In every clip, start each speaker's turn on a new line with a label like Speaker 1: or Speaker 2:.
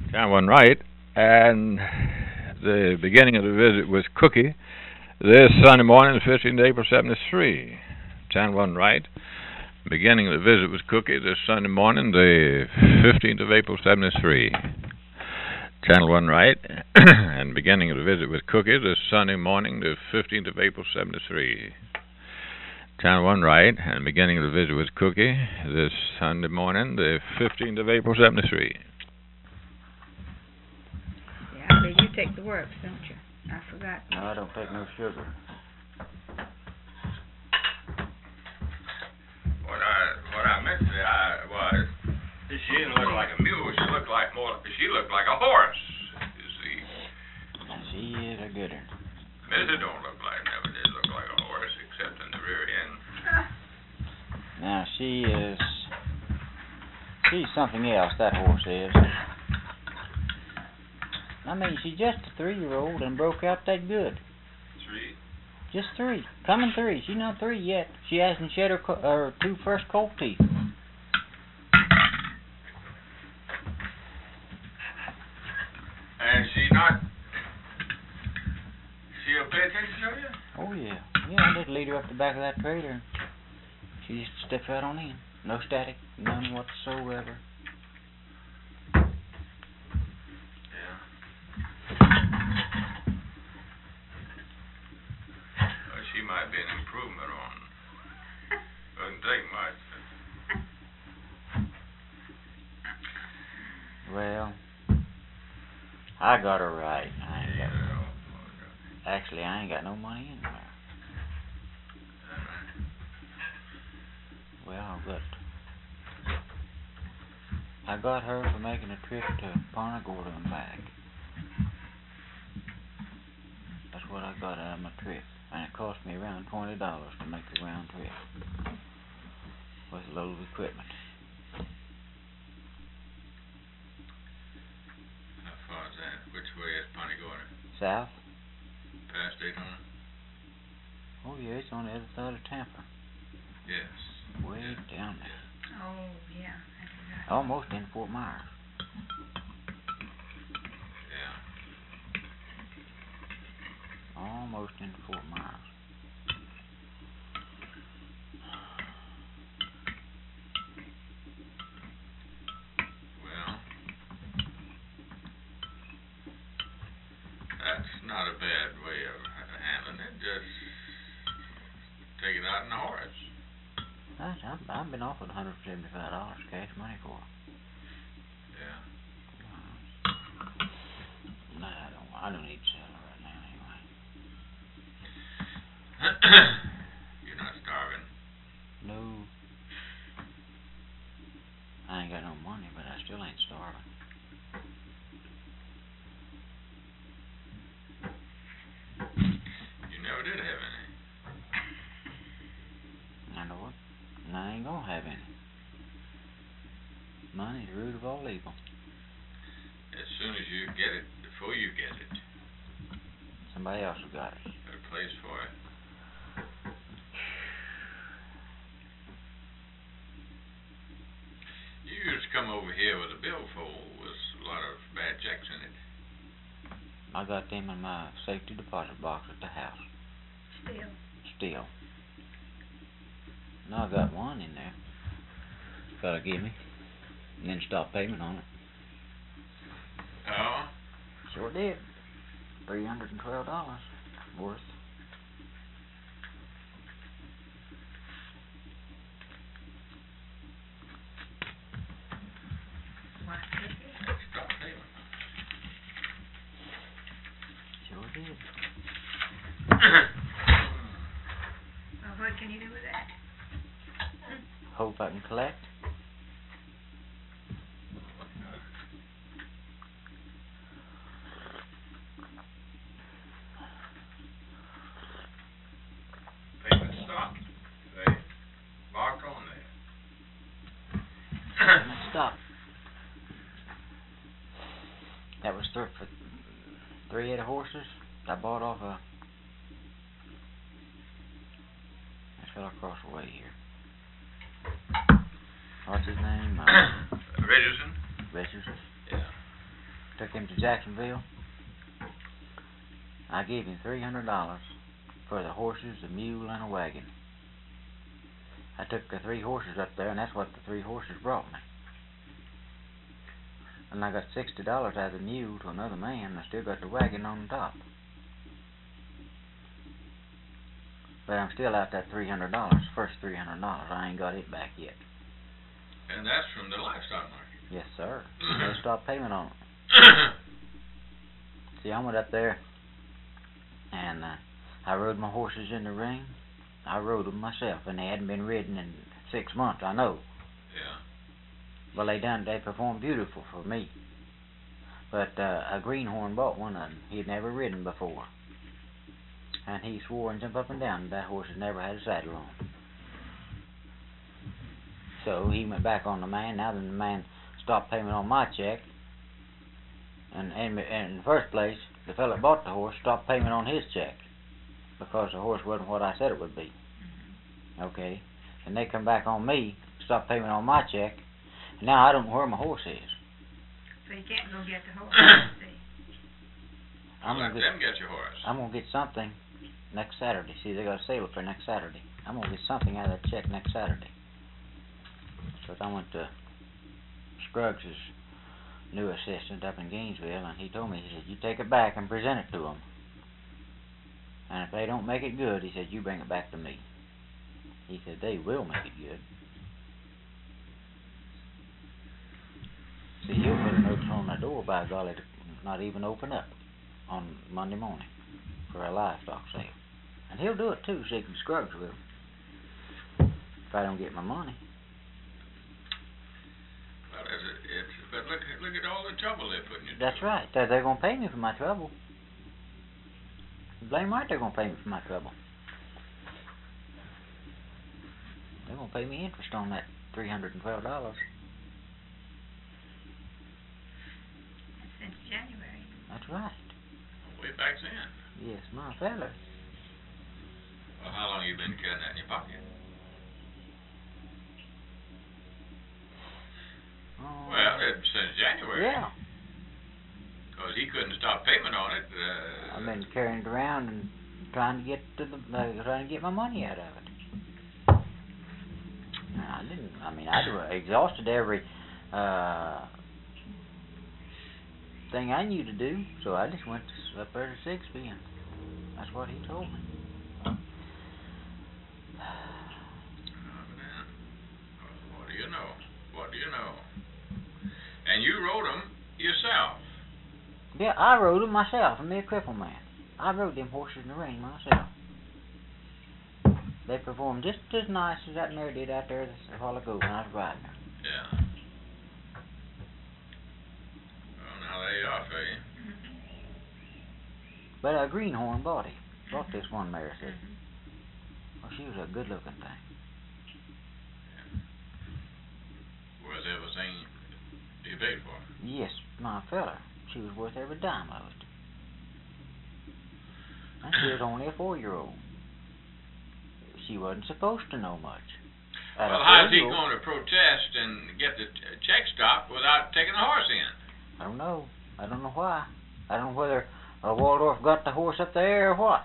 Speaker 1: John wasn't right, and the beginning of the visit was Cookie. This Sunday morning, the 15th of April, 73. John wasn't right. Beginning of the visit was Cookie. This Sunday morning, the 15th of April, 73. Channel 1 right, and beginning of the visit with Cookie this Sunday morning, the 15th of April, 73. Channel 1 right, and beginning of the visit with Cookie this Sunday morning, the 15th of April, 73.
Speaker 2: Yeah, I bet you take the works, don't you? I forgot.
Speaker 3: No, I don't take no sugar.
Speaker 1: What I meant to say was, she didn't look like a mule. She looked like a horse. You see.
Speaker 3: She is a gooder.
Speaker 1: Missy don't never did look like a horse, except in the rear end.
Speaker 3: Now she's something else. That horse is. I mean, she's just a 3-year-old and broke out that good.
Speaker 1: 3?
Speaker 3: Just 3. Coming 3. She's not 3 yet. She hasn't shed her 2 first colt teeth.
Speaker 1: And she'll pay attention to you?
Speaker 3: Oh, yeah. Yeah, I just lead her up the back of that trailer. She just steps right on in. No static, none whatsoever.
Speaker 1: Yeah. Well, she might be an improvement on. Doesn't take much.
Speaker 3: Well, I got her right. Actually, I ain't got no money anywhere. Well, I got her for making a trip to Punta Gorda and back. That's what I got out of my trip. And it cost me around $20 to make the round trip. With a load of equipment.
Speaker 1: How far is that? Which way is Punta Gorda?
Speaker 3: South?
Speaker 1: Past Daytona?
Speaker 3: Oh, yeah, it's on the other side of Tampa.
Speaker 1: Yes.
Speaker 3: Way down there.
Speaker 2: Oh, yeah. I forgot.
Speaker 3: Almost in Fort Myers.
Speaker 1: Yeah.
Speaker 3: Almost in Fort Myers.
Speaker 1: Well, that's not a bad way of handling it. Just take it out in the horse.
Speaker 3: I've been offered $175 cash money for it.
Speaker 1: Yeah.
Speaker 3: I don't need to sell it right now anyway.
Speaker 1: You're not starving.
Speaker 3: No. I ain't got no money, but I still ain't starving.
Speaker 1: You never did have any.
Speaker 3: I know it. And I ain't gonna have any. Money's the root of all evil.
Speaker 1: As soon as you get it, before you get it,
Speaker 3: Somebody else has got it.
Speaker 1: got a place for it. You used to come over here with a billfold with a lot of bad checks in it.
Speaker 3: I got them in my safety deposit box at the house. Still. Now I got one in there. Gotta give me. And then stop payment on it.
Speaker 1: Oh?
Speaker 3: Sure did. $312 worth.
Speaker 1: Stop payment.
Speaker 3: Sure did.
Speaker 2: Well, what can you do with that?
Speaker 3: Hope I can collect.
Speaker 1: Payment stopped. They marked on there.
Speaker 3: Payment stop. That was for 3 head of horses. I bought off a. I fell across the way here. What's his name?
Speaker 1: Richardson?
Speaker 3: Richardson.
Speaker 1: Yeah.
Speaker 3: took him to Jacksonville. I gave him $300 for the horses, the mule, and a wagon. I took the 3 horses up there, and that's what the 3 horses brought me. And I got $60 out of the mule to another man, and I still got the wagon on the top. But I'm still out that $300, first $300. I ain't got it back yet.
Speaker 1: And that's from the livestock market.
Speaker 3: Yes, sir. No stop payment on it. See, I went up there, and I rode my horses in the ring. I rode them myself, and they hadn't been ridden in 6 months, I know.
Speaker 1: Yeah.
Speaker 3: Well, they performed beautiful for me. But a greenhorn bought one of them. He'd never ridden before. And he swore and jumped up and down that horse had never had a saddle on. So he went back on the man. Now then the man stopped payment on my check. And in the first place, the fellow that bought the horse stopped payment on his check because the horse wasn't what I said it would be. Okay. And they come back on me, stop payment on my check. And now I don't know where my horse is.
Speaker 2: So you can't go get the horse.
Speaker 1: Let them get your horse.
Speaker 3: I'm gonna get something next Saturday. See, they got a sale up there next Saturday. I'm gonna get something out of that check next Saturday. But I went to Scruggs' new assistant up in Gainesville, and he told me, he said, you take it back and present it to them. And if they don't make it good, he said, you bring it back to me. He said, they will make it good. See, he'll put a notice on the door, by golly, to not even open up on Monday morning for a livestock sale. And he'll do it too, see, Scruggs will. If I don't get my money.
Speaker 1: Well, but look at all the trouble they're putting you through.
Speaker 3: That's right. They're going to pay me for my trouble. Blame right, they're going to pay me for my trouble. They're going to pay me interest on that $312.
Speaker 2: Since January.
Speaker 3: That's right.
Speaker 1: Way back then.
Speaker 3: Yes, my feller.
Speaker 1: Well, how long you been carrying that in your pocket? Well, since January.
Speaker 3: Yeah.
Speaker 1: Because he couldn't stop payment on it.
Speaker 3: I've been carrying it around and trying to get my money out of it. I exhausted every thing I knew to do, so I just went up there to Sigsbee, and that's what he told me.
Speaker 1: What do you know? What do you know? And you rode them yourself.
Speaker 3: Yeah, I rode them myself. I'm a cripple man. I rode them horses in the ring myself. They performed just as nice as that mare did out there a while ago when I was riding her.
Speaker 1: Yeah. Well, now there you are for you.
Speaker 3: But a greenhorn bought this one mare, said. Well, she was a good-looking thing.
Speaker 1: Worth everything you paid for.
Speaker 3: Yes, my feller. She was worth every dime of it. And she was only a 4-year-old. She wasn't supposed to know much.
Speaker 1: Well, how's he going to protest and get the check stopped without taking the horse in?
Speaker 3: I don't know. I don't know why. I don't know whether Waldorf got the horse up there or what.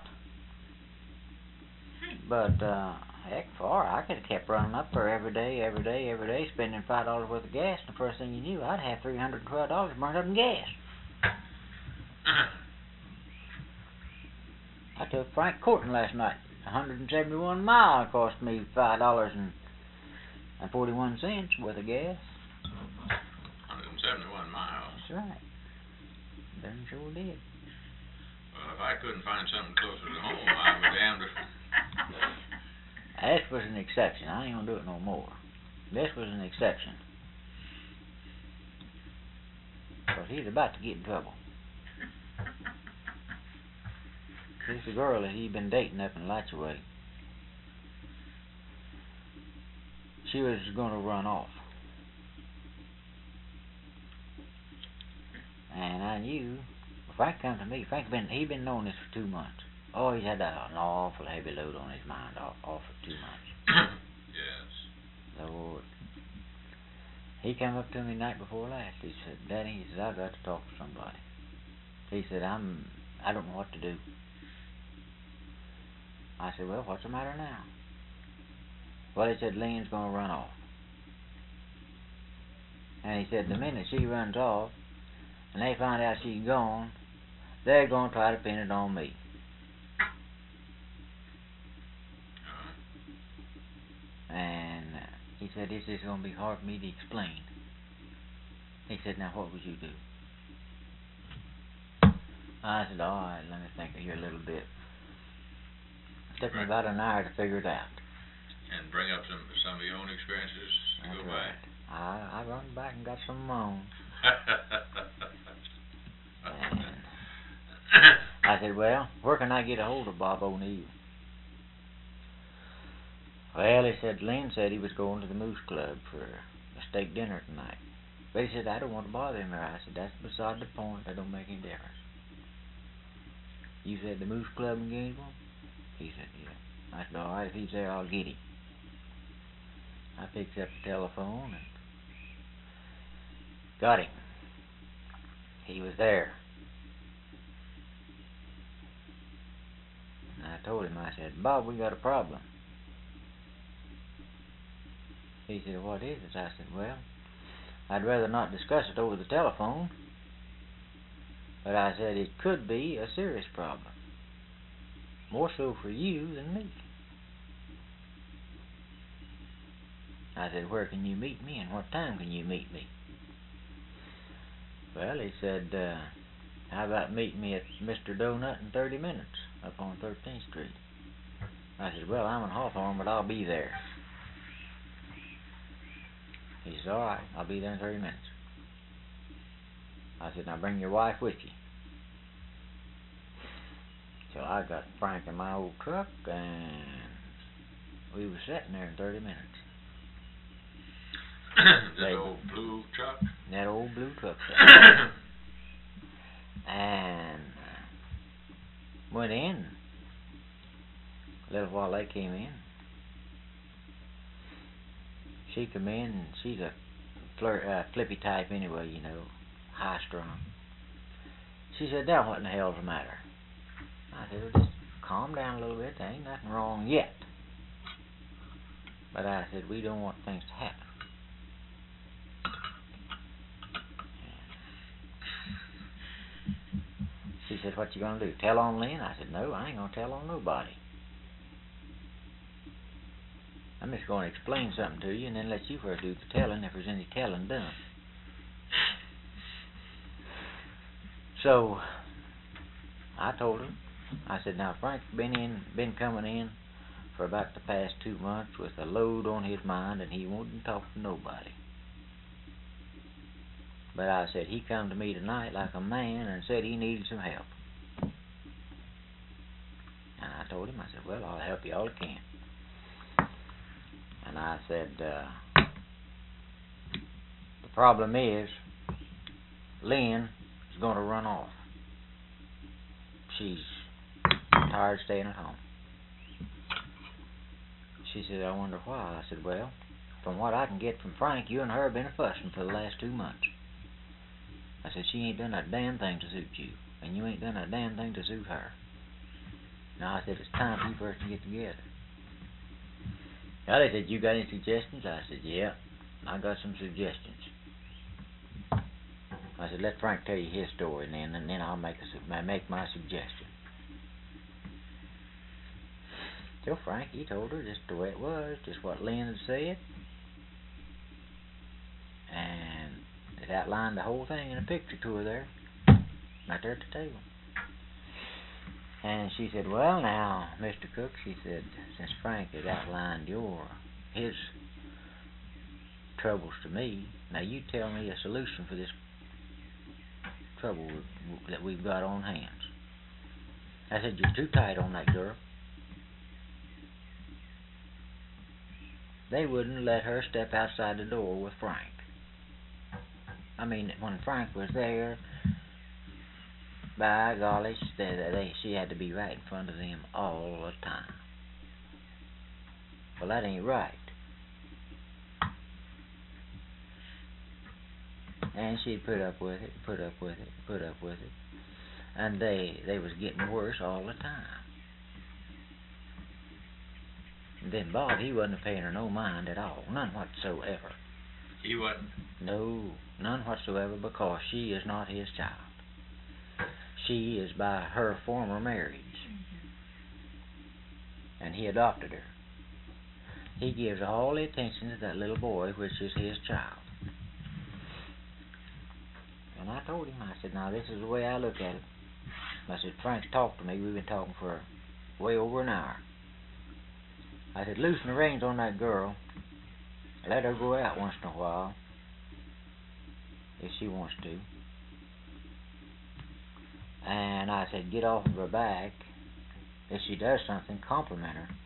Speaker 3: But, heck, I could have kept running up there every day, spending $5 worth of gas, and the first thing you knew, I'd have $312 burned up in gas. I took Frank Courtin last night. 171 miles cost me $5.41 worth of gas.
Speaker 1: 171 miles.
Speaker 3: That's right. Done sure did.
Speaker 1: Well, if I couldn't find something closer to home, I would damn to...
Speaker 3: This was an exception. I ain't gonna do it no more. This was an exception. Because he's about to get in trouble. This is a girl that he'd been dating up in Latchaway. She was gonna run off. And I knew, Frank come to me. He'd been knowing this for 2 months. Oh, he's had an awful heavy load on his mind all for 2 months.
Speaker 1: Yes.
Speaker 3: Lord. He came up to me night before last. He said, Daddy, he said, I got to talk to somebody. He said, I don't know what to do. I said, well, what's the matter now? Well, he said, Lynn's going to run off. And he said, the minute she runs off, and they find out she's gone, they're going to try to pin it on me. And he said, this is going to be hard for me to explain. He said, now what would you do? I said, all right, let me think of you a little bit. It took me about an hour to figure it out.
Speaker 1: And bring up some of your own experiences to
Speaker 3: That's
Speaker 1: go
Speaker 3: right. I run back and got some of my own. And I said, well, where can I get a hold of Bob O'Neill? Well, he said, Lynn said he was going to the Moose Club for a steak dinner tonight. But he said, I don't want to bother him there. I said, that's beside the point. That don't make any difference. You said the Moose Club in Gainesville? He said, yeah. I said, all right, if he's there, I'll get him. I picked up the telephone and got him. He was there. And I told him, I said, Bob, we got a problem. He said, what is it? I said, well, I'd rather not discuss it over the telephone. But I said, it could be a serious problem. More so for you than me. I said, where can you meet me and what time can you meet me? Well, he said, how about meeting me at Mr. Donut in 30 minutes up on 13th Street? I said, well, I'm in Hawthorne, but I'll be there. He said, all right, I'll be there in 30 minutes. I said, now bring your wife with you. So I got Frank in my old truck, and we were sitting there in 30 minutes.
Speaker 1: That old blue truck?
Speaker 3: That old blue truck. And went in. A little while they came in. She come in, and she's a flippy type anyway, you know, high strung. She said, now what in the hell's the matter? I said, well, just calm down a little bit. There ain't nothing wrong yet. But I said, we don't want things to happen. She said, what you gonna do? Tell on Lynn? I said, no, I ain't gonna tell on nobody. I'm just gonna explain something to you and then let you first do the telling if there's any telling done. So I told her, I said, now Frank's been coming in for about the past 2 months with a load on his mind and he wouldn't talk to nobody. But I said, he come to me tonight like a man and said he needed some help. And I told him, I said, well, I'll help you all I can. And I said, the problem is, Lynn is going to run off. She's tired of staying at home. She said, I wonder why. I said, well, from what I can get from Frank, you and her have been fussing for the last 2 months. I said, she ain't done a damn thing to suit you, and you ain't done a damn thing to suit her. Now, I said, it's time for you first to get together. Now, they said, you got any suggestions? I said, yeah, I got some suggestions. I said, let Frank tell you his story, and then I'll make my suggestion. So Frank, he told her just the way it was, just what Lynn had said, and it outlined the whole thing in a picture to her there, right there at the table. And she said, well, now, Mr. Cook, she said, since Frank has outlined his troubles to me, now you tell me a solution for this trouble that we've got on hands. I said, you're too tight on that girl. They wouldn't let her step outside the door with Frank. I mean, when Frank was there, by golly, she had to be right in front of them all the time. Well, that ain't right. And she'd put up with it, put up with it, put up with it. And they was getting worse all the time. And then Bob, he wasn't paying her no mind at all, none whatsoever.
Speaker 1: He wasn't?
Speaker 3: No, none whatsoever, because she is not his child. She is by her former marriage. And he adopted her. He gives all the attention to that little boy, which is his child. And I told him, I said, now this is the way I look at it. I said, Frank's talked to me. We've been talking for way over an hour. I said, loosen the reins on that girl. Let her go out once in a while, if she wants to. And I said, get off of her back. If she does something, compliment her.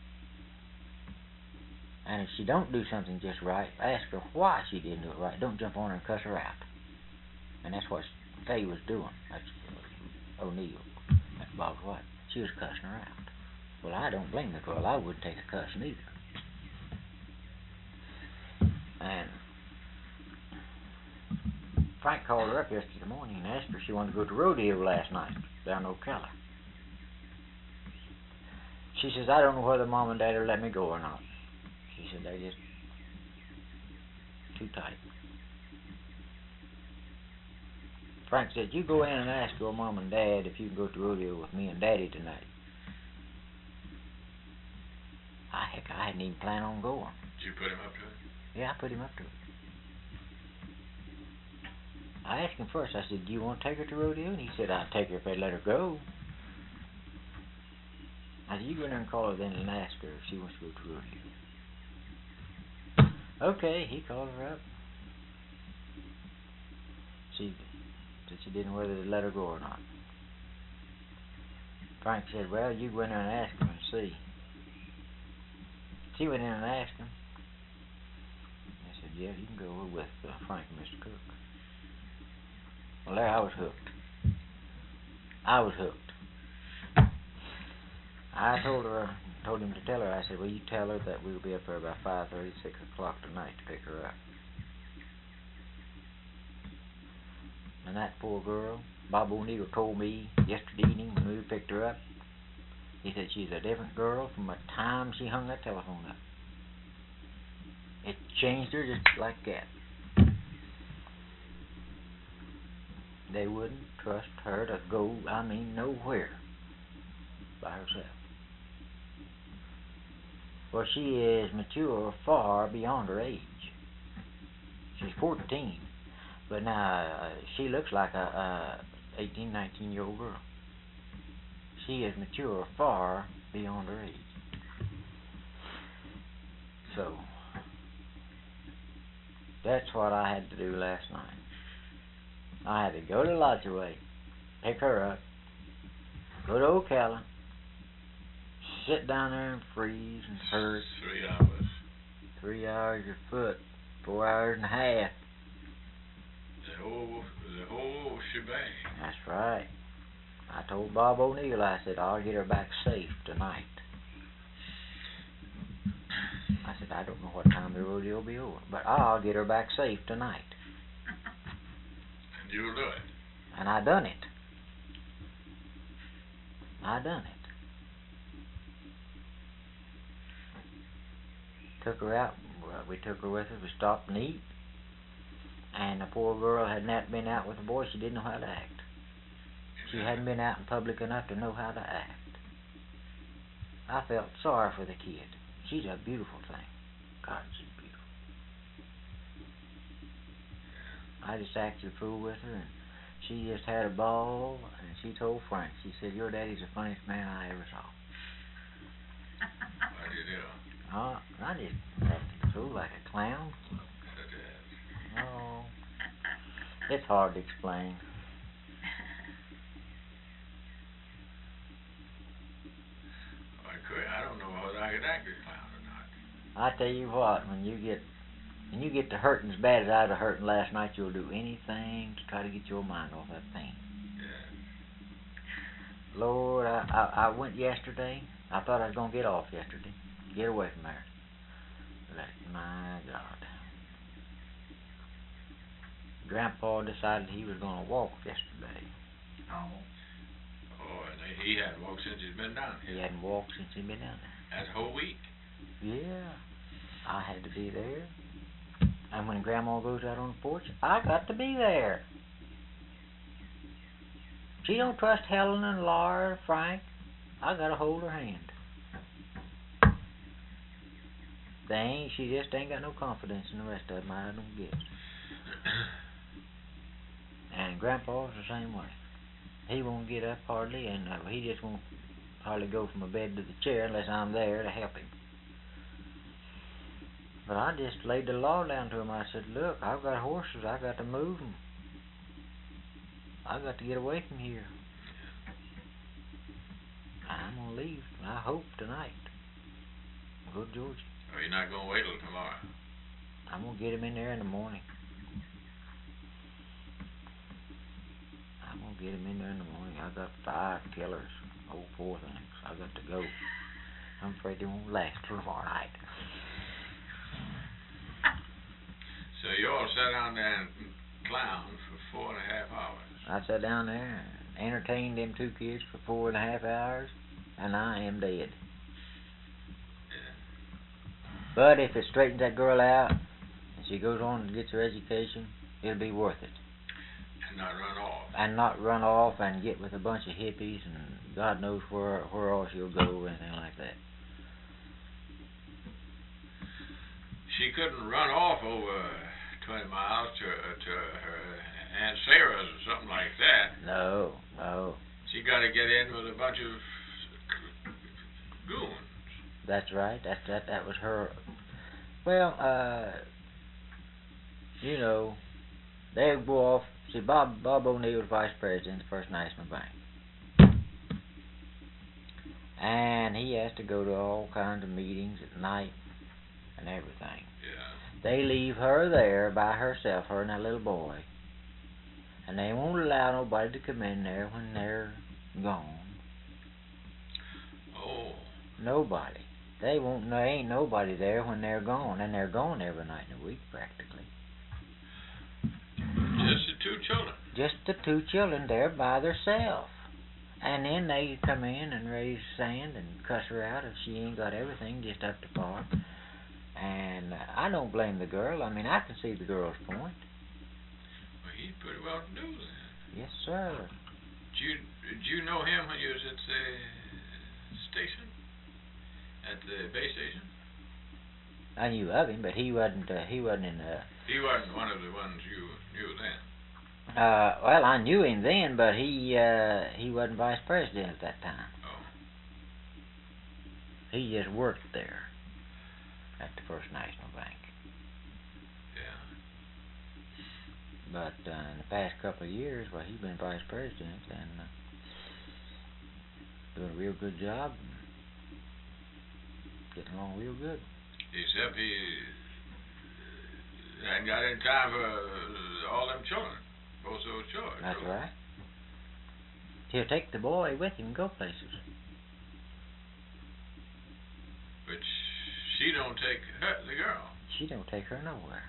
Speaker 3: And if she don't do something just right, ask her why she didn't do it right. Don't jump on her and cuss her out. And that's what Faye was doing. That's O'Neill. That's Bob's wife. She was cussing her out. Well, I don't blame the girl. I wouldn't take a cuss neither. And Frank called her up yesterday morning and asked her if she wanted to go to rodeo last night down in Ocala. She says, I don't know whether Mom and Dad will let me go or not. She said, they're just too tight. Frank said, you go in and ask your Mom and Dad if you can go to rodeo with me and Daddy tonight. I hadn't even planned on going.
Speaker 1: Did you put him up to it?
Speaker 3: Yeah, I put him up to it. I asked him first, I said, do you want to take her to rodeo? And he said, I'd take her if they'd let her go. I said, you go in there and call her then and ask her if she wants to go to rodeo. Okay, he called her up. She said she didn't know whether to let her go or not. Frank said, well, you go in there and ask him and see. She went in and asked him. I said, yeah, you can go with Frank and Mr. Cook. Well, there I was hooked. I was hooked. I told him to tell her, I said, well, you tell her that we'll be up there about 5:30, 6 o'clock tonight to pick her up. And that poor girl, Bob O'Neill told me yesterday evening when we picked her up, he said she's a different girl from the time she hung that telephone up. It changed her just like that. They wouldn't trust her to go, nowhere by herself. Well, she is mature far beyond her age. She's 14, but now she looks like a 18, 19-year-old girl. She is mature far beyond her age. So, that's what I had to do last night. I had to go to Lodgeway, pick her up, go to Ocala, sit down there and freeze and hurt.
Speaker 1: 3 hours.
Speaker 3: 3 hours your foot, 4 hours and a half.
Speaker 1: The whole shebang.
Speaker 3: That's right. I told Bob O'Neill, I said, I'll get her back safe tonight. I said, I don't know what time the rodeo will be over, but I'll get her back safe tonight.
Speaker 1: And you'll do it.
Speaker 3: And I done it. I done it. Took her out. We took her with us. We stopped and eat. And the poor girl had not been out with the boy. She didn't know how to act. She hadn't been out in public enough to know how to act. I felt sorry for the kid. She's a beautiful thing. God, she's beautiful. I just acted a fool with her, and she just had a ball, and she told Frank, she said, your daddy's the funniest man I ever saw.
Speaker 1: What did you do?
Speaker 3: I just acted a fool like a clown. Oh, it's hard to explain.
Speaker 1: I don't know whether I could act a clown or not.
Speaker 3: I tell you what, when you get to hurting as bad as I was hurting last night, you'll do anything to try to get your mind off that pain.
Speaker 1: Yeah.
Speaker 3: Lord, I went yesterday. I thought I was going to get off yesterday. Get away from there. But my God. Grandpa decided he was going to walk yesterday.
Speaker 1: Oh, and he hadn't walked since he's been down here.
Speaker 3: He hadn't walked since he'd been down there.
Speaker 1: That's a whole week.
Speaker 3: Yeah. I had to be there. And when Grandma goes out on the porch, I got to be there. She don't trust Helen and Laura and Frank. I got to hold her hand. She just ain't got no confidence in the rest of them, I don't guess. And Grandpa's the same way. He won't get up hardly, and he just won't hardly go from the bed to the chair unless I'm there to help him. But I just laid the law down to him. I said, look, I've got horses. I got to move them. I got to get away from here. I'm going to leave, I hope, tonight. Go to Georgia.
Speaker 1: Oh, you're not going to wait till tomorrow?
Speaker 3: I'm going to get him in there in the morning. I'm going to get him in there in the morning. I got 5 killers, old poor things. I got to go. I'm afraid they won't last till tomorrow night.
Speaker 1: So you all sat down there and clowned for 4.5 hours.
Speaker 3: I sat down there and entertained them 2 kids for 4.5 hours, and I am dead. But if it straightens that girl out, and she goes on and gets her education, it'll be worth it.
Speaker 1: And not run off.
Speaker 3: And not run off and get with a bunch of hippies and God knows where else she'll go or anything like that.
Speaker 1: She couldn't run off over 20 miles to her Aunt Sarah's or something like that.
Speaker 3: No.
Speaker 1: She got to get in with a bunch of goons.
Speaker 3: That's right. That was her. Well, they go off. See, Bob O'Neill was vice president of the First National Bank, and he has to go to all kinds of meetings at night and everything.
Speaker 1: Yeah.
Speaker 3: They leave her there by herself, her and that little boy, and they won't allow nobody to come in there when they're gone.
Speaker 1: Oh.
Speaker 3: Nobody. There ain't nobody there when they're gone, and they're gone every night in the week practically.
Speaker 1: Just the 2 children.
Speaker 3: Just the 2 children there by themselves. And then they come in and raise sand and cuss her out if she ain't got everything just up to par. And I don't blame the girl. I mean, I can see the girl's point.
Speaker 1: Well, he's pretty well to do then.
Speaker 3: Yes, sir.
Speaker 1: Did you know him when you was at the station? At the base station?
Speaker 3: I knew of him, but he wasn't in the...
Speaker 1: He wasn't one of the ones you knew then?
Speaker 3: Well, I knew him then, but he wasn't vice president at that time.
Speaker 1: Oh.
Speaker 3: He just worked there at the First National Bank.
Speaker 1: Yeah.
Speaker 3: But in the past couple of years, well, he's been vice president and doing a real good job. Getting along real good.
Speaker 1: Except he hadn't got any time for all them children. Both those children.
Speaker 3: That's right. He'll take the boy with him and go places.
Speaker 1: But she don't take the girl.
Speaker 3: She don't take her nowhere.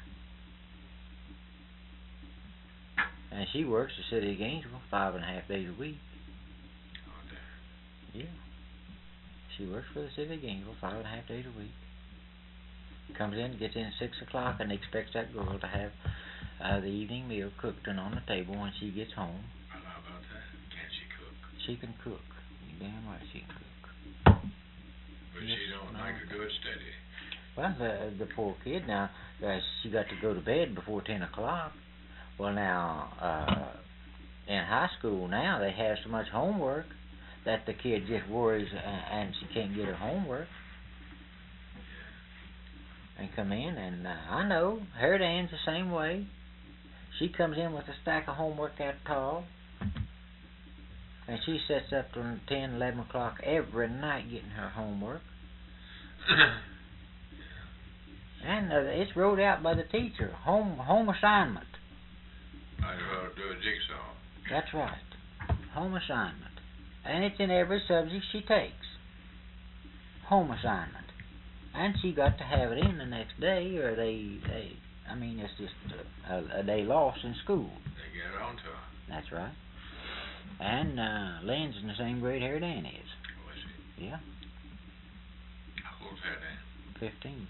Speaker 3: And she works the city of Gainesville 5.5 days a week.
Speaker 1: Oh, damn.
Speaker 3: Yeah. She works for the city of Gainesville 5.5 days a week. Comes in, gets in at 6 o'clock, and expects that girl to have the evening meal cooked and on the table when she gets home.
Speaker 1: Well, how about that? Can she cook?
Speaker 3: She can cook. You damn right she can cook.
Speaker 1: But yes, she don't like a good steady.
Speaker 3: Well, the poor kid now, she got to go to bed before 10 o'clock. Well, now, in high school now, they have so much homework that the kid just worries and she can't get her homework. And come in, and I know, Harriet Ann's the same way. She comes in with a stack of homework that tall, and she sits up till 10, 11 o'clock every night getting her homework. And it's wrote out by the teacher, home assignment.
Speaker 1: Might as well do a jigsaw.
Speaker 3: That's right, home assignment. And it's in every subject she takes. Home assignment. And she got to have it in the next day, or I mean, it's just a day lost in school.
Speaker 1: They get on to it.
Speaker 3: That's right. And Lynn's in the same grade Harry Dan is.
Speaker 1: Oh, is he?
Speaker 3: Yeah,
Speaker 1: How old's Harry Dan?
Speaker 3: 15.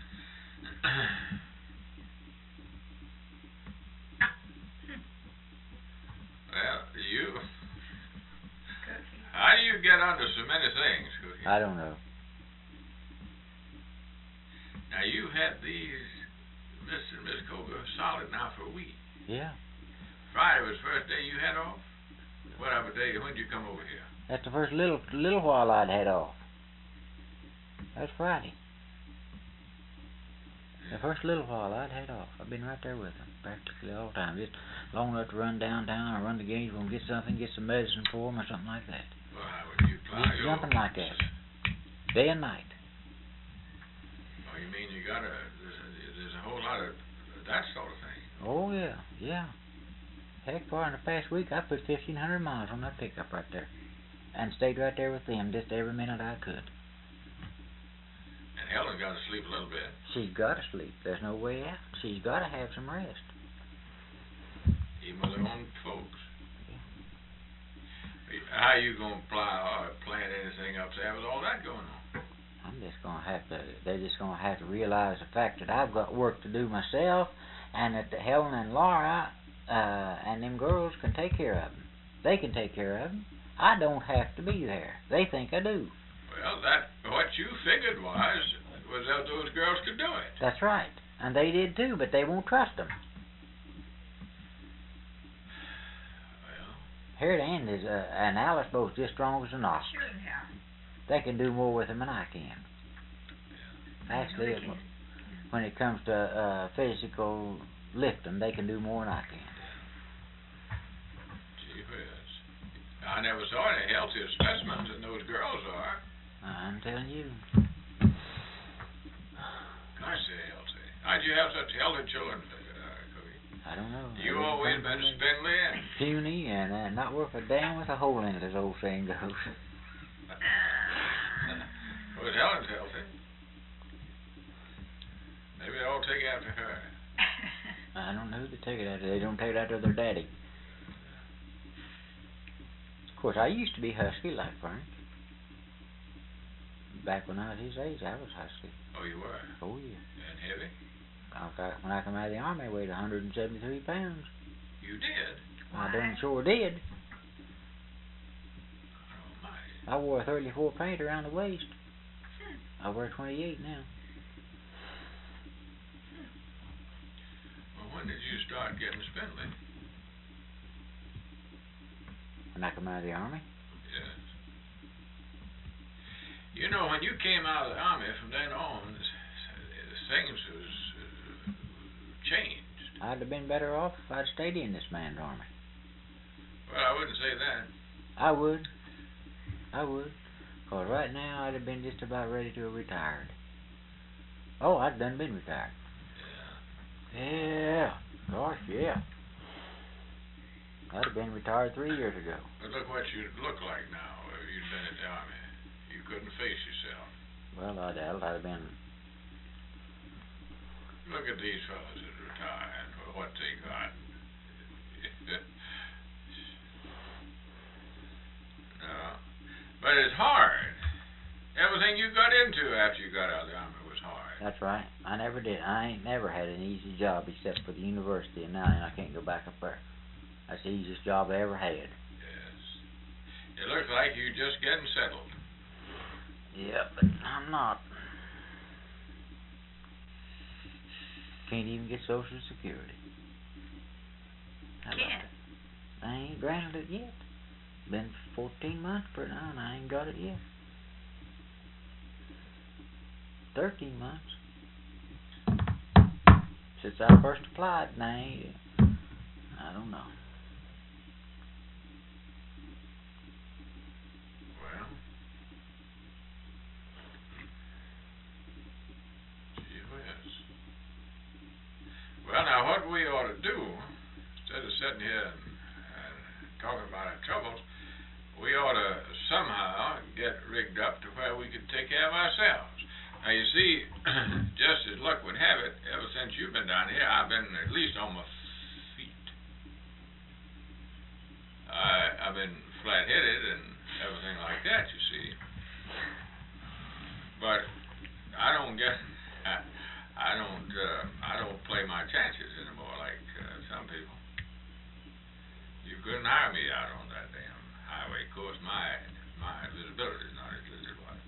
Speaker 1: Well,
Speaker 2: Cookie.
Speaker 1: how do you get under so many things, Cookie?
Speaker 3: I don't know.
Speaker 1: Now, you had these, Mr. and Miss Coker, solid now for a week.
Speaker 3: Yeah,
Speaker 1: Friday was the first day you had off? What other day? When did you come over here?
Speaker 3: that's the first little while I'd had off. That's Friday. The first little while I'd had off. I've been right there with them practically all the time. Just long enough to run downtown or run to Gainesville and get something, get some medicine for them or something like that.
Speaker 1: Well, how would you plow
Speaker 3: Just
Speaker 1: your...
Speaker 3: jumping like that. Day and night.
Speaker 1: Oh, you mean you got there's a whole lot of that sort of thing.
Speaker 3: Oh, yeah, yeah. Heck, far in the past week, I put 1,500 miles on that pickup right there. And stayed right there with them just every minute I could.
Speaker 1: And Helen got to sleep a little bit.
Speaker 3: She's got to sleep. There's no way out. She's got to have some rest.
Speaker 1: Even with her own folks. How you going to plant anything up there with all that going on?
Speaker 3: I'm just going to have to, they're just going to have to realize the fact that I've got work to do myself and that Helen and Laura and them girls can take care of them. They can take care of them. I don't have to be there. They think I do.
Speaker 1: Well, what you figured was that those girls could do it.
Speaker 3: That's right. And they did too, but they won't trust them.
Speaker 1: Well,
Speaker 3: Harry and and Alice both just strong as an ox.
Speaker 2: Sure they are.
Speaker 3: They can do more with them than I can. Actually,
Speaker 2: They can.
Speaker 3: when it comes to physical lifting, they can do more than I can.
Speaker 1: gee whiz. I never saw any healthier specimens than those girls are.
Speaker 3: I'm telling you.
Speaker 1: Gosh, they're healthy. How'd you have such healthy children, Cookie?
Speaker 3: I don't know.
Speaker 1: You always been spindly and...
Speaker 3: puny and not worth a damn with a hole in it, as old saying goes.
Speaker 1: Well, Helen's healthy. Maybe I'll take after her.
Speaker 3: I don't know who to take it after. They don't take it after their daddy. Of course, I used to be husky like Frank. Back when I was his age, I was husky.
Speaker 1: Oh, you were?
Speaker 3: Oh, yeah.
Speaker 1: And heavy?
Speaker 3: When I come out of the Army, I weighed 173 pounds.
Speaker 1: You did?
Speaker 3: I done sure did.
Speaker 1: Oh, my.
Speaker 3: I wore a 34 paint around the waist. I wear 28 now.
Speaker 1: Well, when did you start getting spindly?
Speaker 3: When I come out of the Army?
Speaker 1: Yes. You know, when you came out of the Army, from then on, things was changed.
Speaker 3: I'd have been better off if I'd stayed in this man's army.
Speaker 1: Well, I wouldn't say that.
Speaker 3: I would. 'Cause right now I'd have been just about ready to have retired. Oh, I'd done been retired.
Speaker 1: Yeah.
Speaker 3: Yeah. Gosh, yeah. I'd have been retired 3 years ago.
Speaker 1: But look what you look like now if you'd been at the Army. You couldn't face yourself.
Speaker 3: Well, I doubt I'd have been.
Speaker 1: Look at these fellas that retire and for what they got. No. But it's hard. Everything you got into after you got out of the Army was hard.
Speaker 3: That's right. I never did. I ain't never had an easy job except for the university, and now I can't go back up there. That's the easiest job I ever had.
Speaker 1: Yes. It looks like you just getting settled.
Speaker 3: Yeah, but I'm not. Can't even get Social Security. How about
Speaker 2: Can't.
Speaker 3: that? I ain't granted it yet. Been 14 months for now, and I ain't got it yet. 13 months since I first applied, and I don't know.
Speaker 1: Well, gee whiz. Well, now what we ought to do, instead of sitting here and talking about our troubles, we ought to somehow get rigged up to where we could take care of ourselves. Now you see, just as luck would have it, ever since you've been down here, I've been at least on my feet. I've been flat-headed and everything like that, you see. But I don't play my chances anymore like some people. You couldn't hire me out on that damn highway. Of course, my visibility is not as good as it was.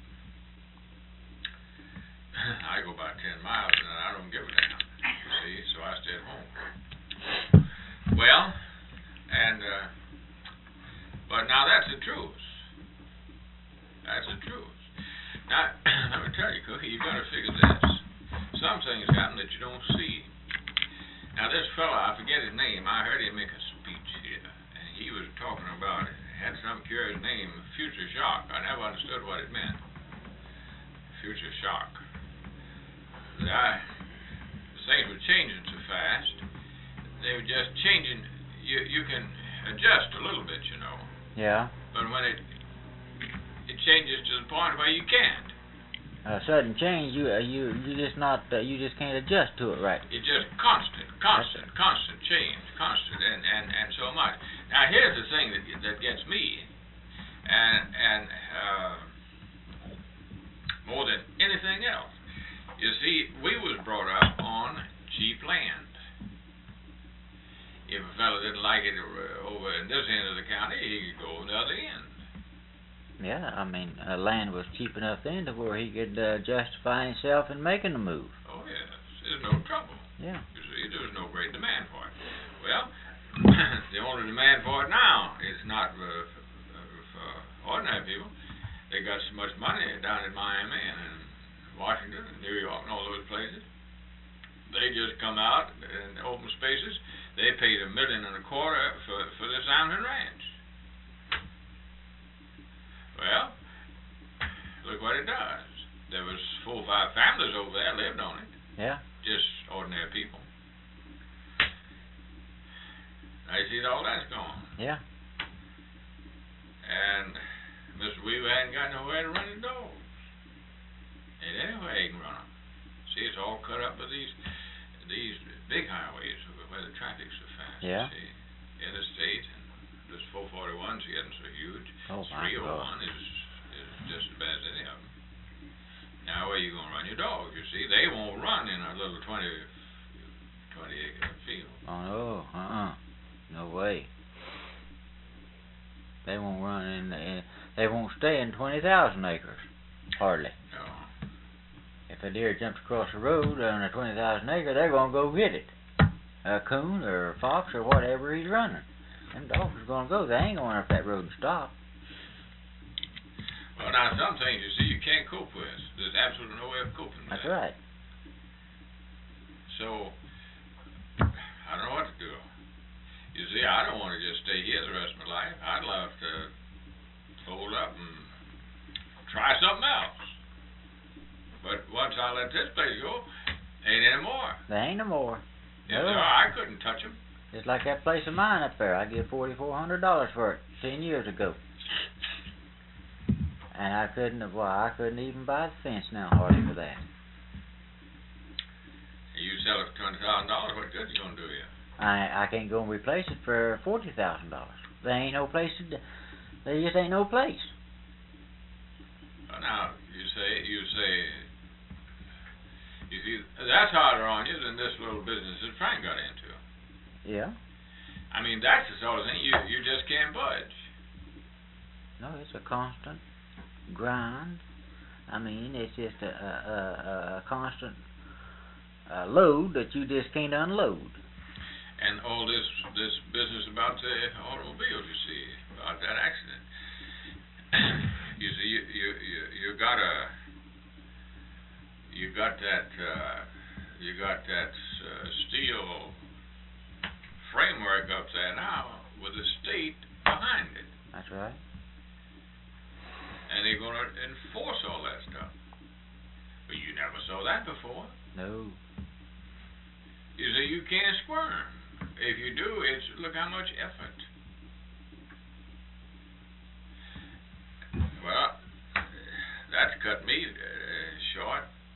Speaker 1: I go about 10 miles and I don't give a damn. You see, so I stay at home. Well, and but now that's the truth. That's the truth. Now, let me tell you, Cookie, you got to figure this. Some things happen that you don't see. Now, this fella, I forget his name. I heard him make a speech here, and he was talking about it. Had some curious name, Future Shock. I never understood what it meant. Future Shock. Things were changing so fast. They were just changing. You can adjust a little bit, you know.
Speaker 3: Yeah.
Speaker 1: But when it changes to the point where you can't.
Speaker 3: A sudden change, you just not you just can't adjust to it right.
Speaker 1: It's just constant change, constant, and so much. Now here's the thing that gets me, and more than anything else. You see, we was brought up on cheap land. If a fellow didn't like it over in this end of the county, he could go to the other end.
Speaker 3: Yeah, I mean, land was cheap enough then to where he could justify himself in making the move.
Speaker 1: Oh yes, there's no trouble.
Speaker 3: Yeah.
Speaker 1: You see, there's no great demand for it. Well, the only demand for it now is not for ordinary people. They got so much money down in Miami and Washington and New York and all those places. They just come out in open spaces. They paid $1.25 million for this Amden Ranch. Well, look what it does. There was 4 or 5 families over there lived on it.
Speaker 3: Yeah.
Speaker 1: Just ordinary people. Now you see all that's gone.
Speaker 3: Yeah.
Speaker 1: And Mr. Weaver hadn't got nowhere to run his dogs. Ain't anywhere he can run them. See, it's all cut up with these big highways where the traffic's so fast.
Speaker 3: Yeah.
Speaker 1: You see, interstate and this 441's getting so huge.
Speaker 3: Oh, my
Speaker 1: 301
Speaker 3: God.
Speaker 1: is just as bad as any of them. Now where you gonna run your dogs? You see, they won't run in a little 20 acre field.
Speaker 3: Oh no, no way. They won't run in. They won't stay in 20,000 acres, hardly.
Speaker 1: No.
Speaker 3: If a deer jumps across the road on a 20,000 acre, they're gonna go get it. A coon or a fox or whatever he's running. Them dogs are gonna go. They ain't going up that road and stop.
Speaker 1: Well, now some things you see you can't cope with. There's absolutely no way of coping with
Speaker 3: That's
Speaker 1: that.
Speaker 3: right.
Speaker 1: So I don't know what to do. You see, I don't want to just stay here the rest of my life. I'd love to fold up and try something else. But once I let this place go, ain't any more.
Speaker 3: There ain't no more.
Speaker 1: Yes,
Speaker 3: No.
Speaker 1: sir, I couldn't touch them.
Speaker 3: Just like that place of mine up there. I give $4,400 for it 10 years ago. And I couldn't even buy the fence now hardly for that.
Speaker 1: You sell it for $20,000, what good you gonna do you?
Speaker 3: I can't go and replace it for $40,000. There ain't no place there just ain't no place.
Speaker 1: Well, now you see, that's harder on you than this little business that Frank got into.
Speaker 3: Yeah.
Speaker 1: I mean, that's the sort of thing you just can't budge.
Speaker 3: No, it's a constant grind. I mean, it's just a constant load that you just can't unload.
Speaker 1: And all this business about the automobiles, you see, about that accident. You see, you got that steel framework up there now with the state behind it.
Speaker 3: That's right.
Speaker 1: And they're going to enforce all that stuff. But you never saw that before.
Speaker 3: No.
Speaker 1: You see, you can't squirm. If you do, look how much effort. Well, that's cut me short.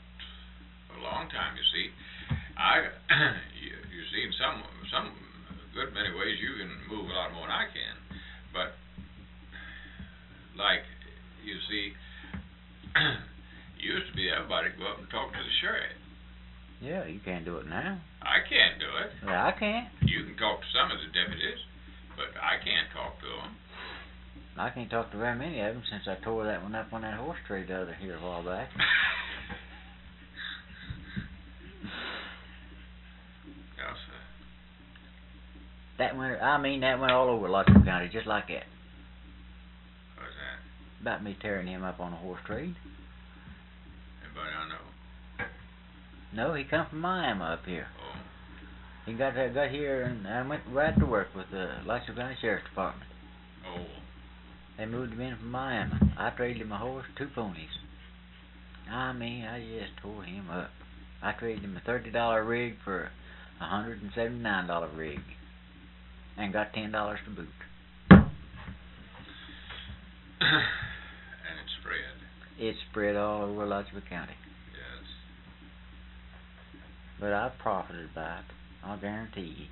Speaker 1: you can move a lot more than I can. But, like, you see, used to be everybody go up and talk to the sheriff.
Speaker 3: Yeah, you can't do it now.
Speaker 1: I can't do it.
Speaker 3: Yeah, I can't.
Speaker 1: You can talk to some of the deputies, but I can't talk to them.
Speaker 3: I can't talk to very many of them since I tore that one up on that horse trade the other here a while back.
Speaker 1: Yes, sir.
Speaker 3: That went all over Lottery County just like that.
Speaker 1: What's that?
Speaker 3: About me tearing him up on a horse trade.
Speaker 1: Anybody I know?
Speaker 3: No, he come from Miami up here.
Speaker 1: Oh.
Speaker 3: He got here and I went right to work with the Lottery County Sheriff's Department.
Speaker 1: Oh.
Speaker 3: They moved him in from Miami. I traded him a horse, 2 ponies. I just tore him up. I traded him a $30 rig for a $179 rig. And got $10 to boot.
Speaker 1: And it spread.
Speaker 3: It spread all over Lottery County.
Speaker 1: Yes.
Speaker 3: But I profited by it. I'll guarantee you.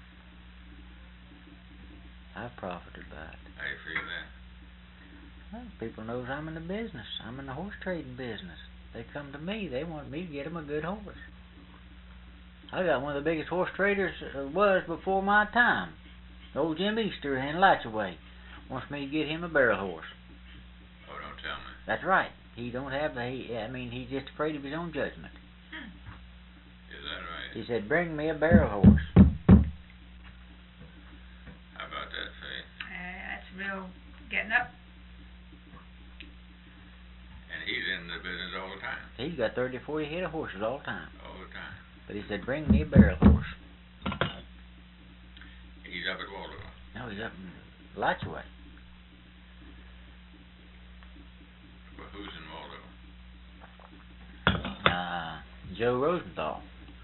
Speaker 3: I profited by it.
Speaker 1: How you feel that?
Speaker 3: Well, people knows I'm in the business. I'm in the horse trading business. They come to me. They want me to get them a good horse. I got one of the biggest horse traders was before my time. Old Jim Easter in Latchaway wants me to get him a barrel horse.
Speaker 1: Oh, don't tell me.
Speaker 3: That's right. He don't have he's just afraid of his own judgment.
Speaker 1: Is that right?
Speaker 3: He said, bring me a barrel horse.
Speaker 1: How about that, Faith?
Speaker 2: That's real getting up.
Speaker 1: And he's in the business all the time.
Speaker 3: He's got 30 or 40 head of horses all the time.
Speaker 1: All the time.
Speaker 3: But he said, bring me a barrel horse.
Speaker 1: He's up at Waldo.
Speaker 3: No, he's up in Latchaway.
Speaker 1: Well, who's in Waldo?
Speaker 3: Joe Rosenthal.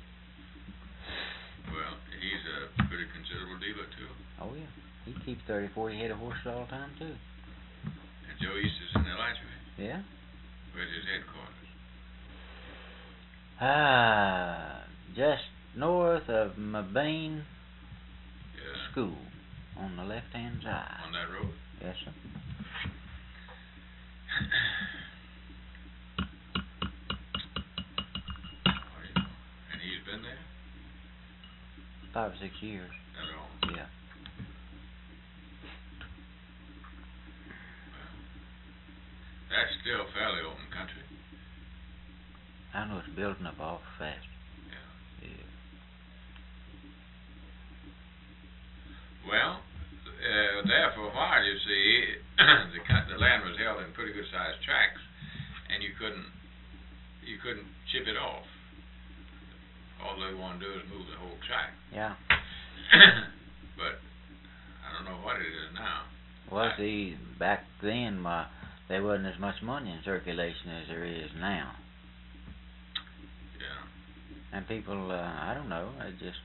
Speaker 1: Well, he's a pretty considerable dealer, too.
Speaker 3: Oh, yeah. He keeps 30, 40 head of horses all the time, too.
Speaker 1: And Joe East is in Elijah.
Speaker 3: Yeah?
Speaker 1: Where's his headquarters?
Speaker 3: Just north of Mabane
Speaker 1: Yeah.
Speaker 3: School, on the left-hand side.
Speaker 1: On that road?
Speaker 3: Yes, sir.
Speaker 1: And he's been there?
Speaker 3: 5 or 6 years.
Speaker 1: That all?
Speaker 3: Yeah.
Speaker 1: Well, that's still fairly open country.
Speaker 3: I know it's building up awful fast.
Speaker 1: Yeah.
Speaker 3: Yeah.
Speaker 1: Well, there for a while, you see, the land was held in pretty good sized tracts, and you couldn't chip it off. All they want to do is move the whole tract.
Speaker 3: Yeah.
Speaker 1: But I don't know what it is now.
Speaker 3: Well, see, back then, there wasn't as much money in circulation as there is now.
Speaker 1: Yeah.
Speaker 3: And people, I don't know, they just...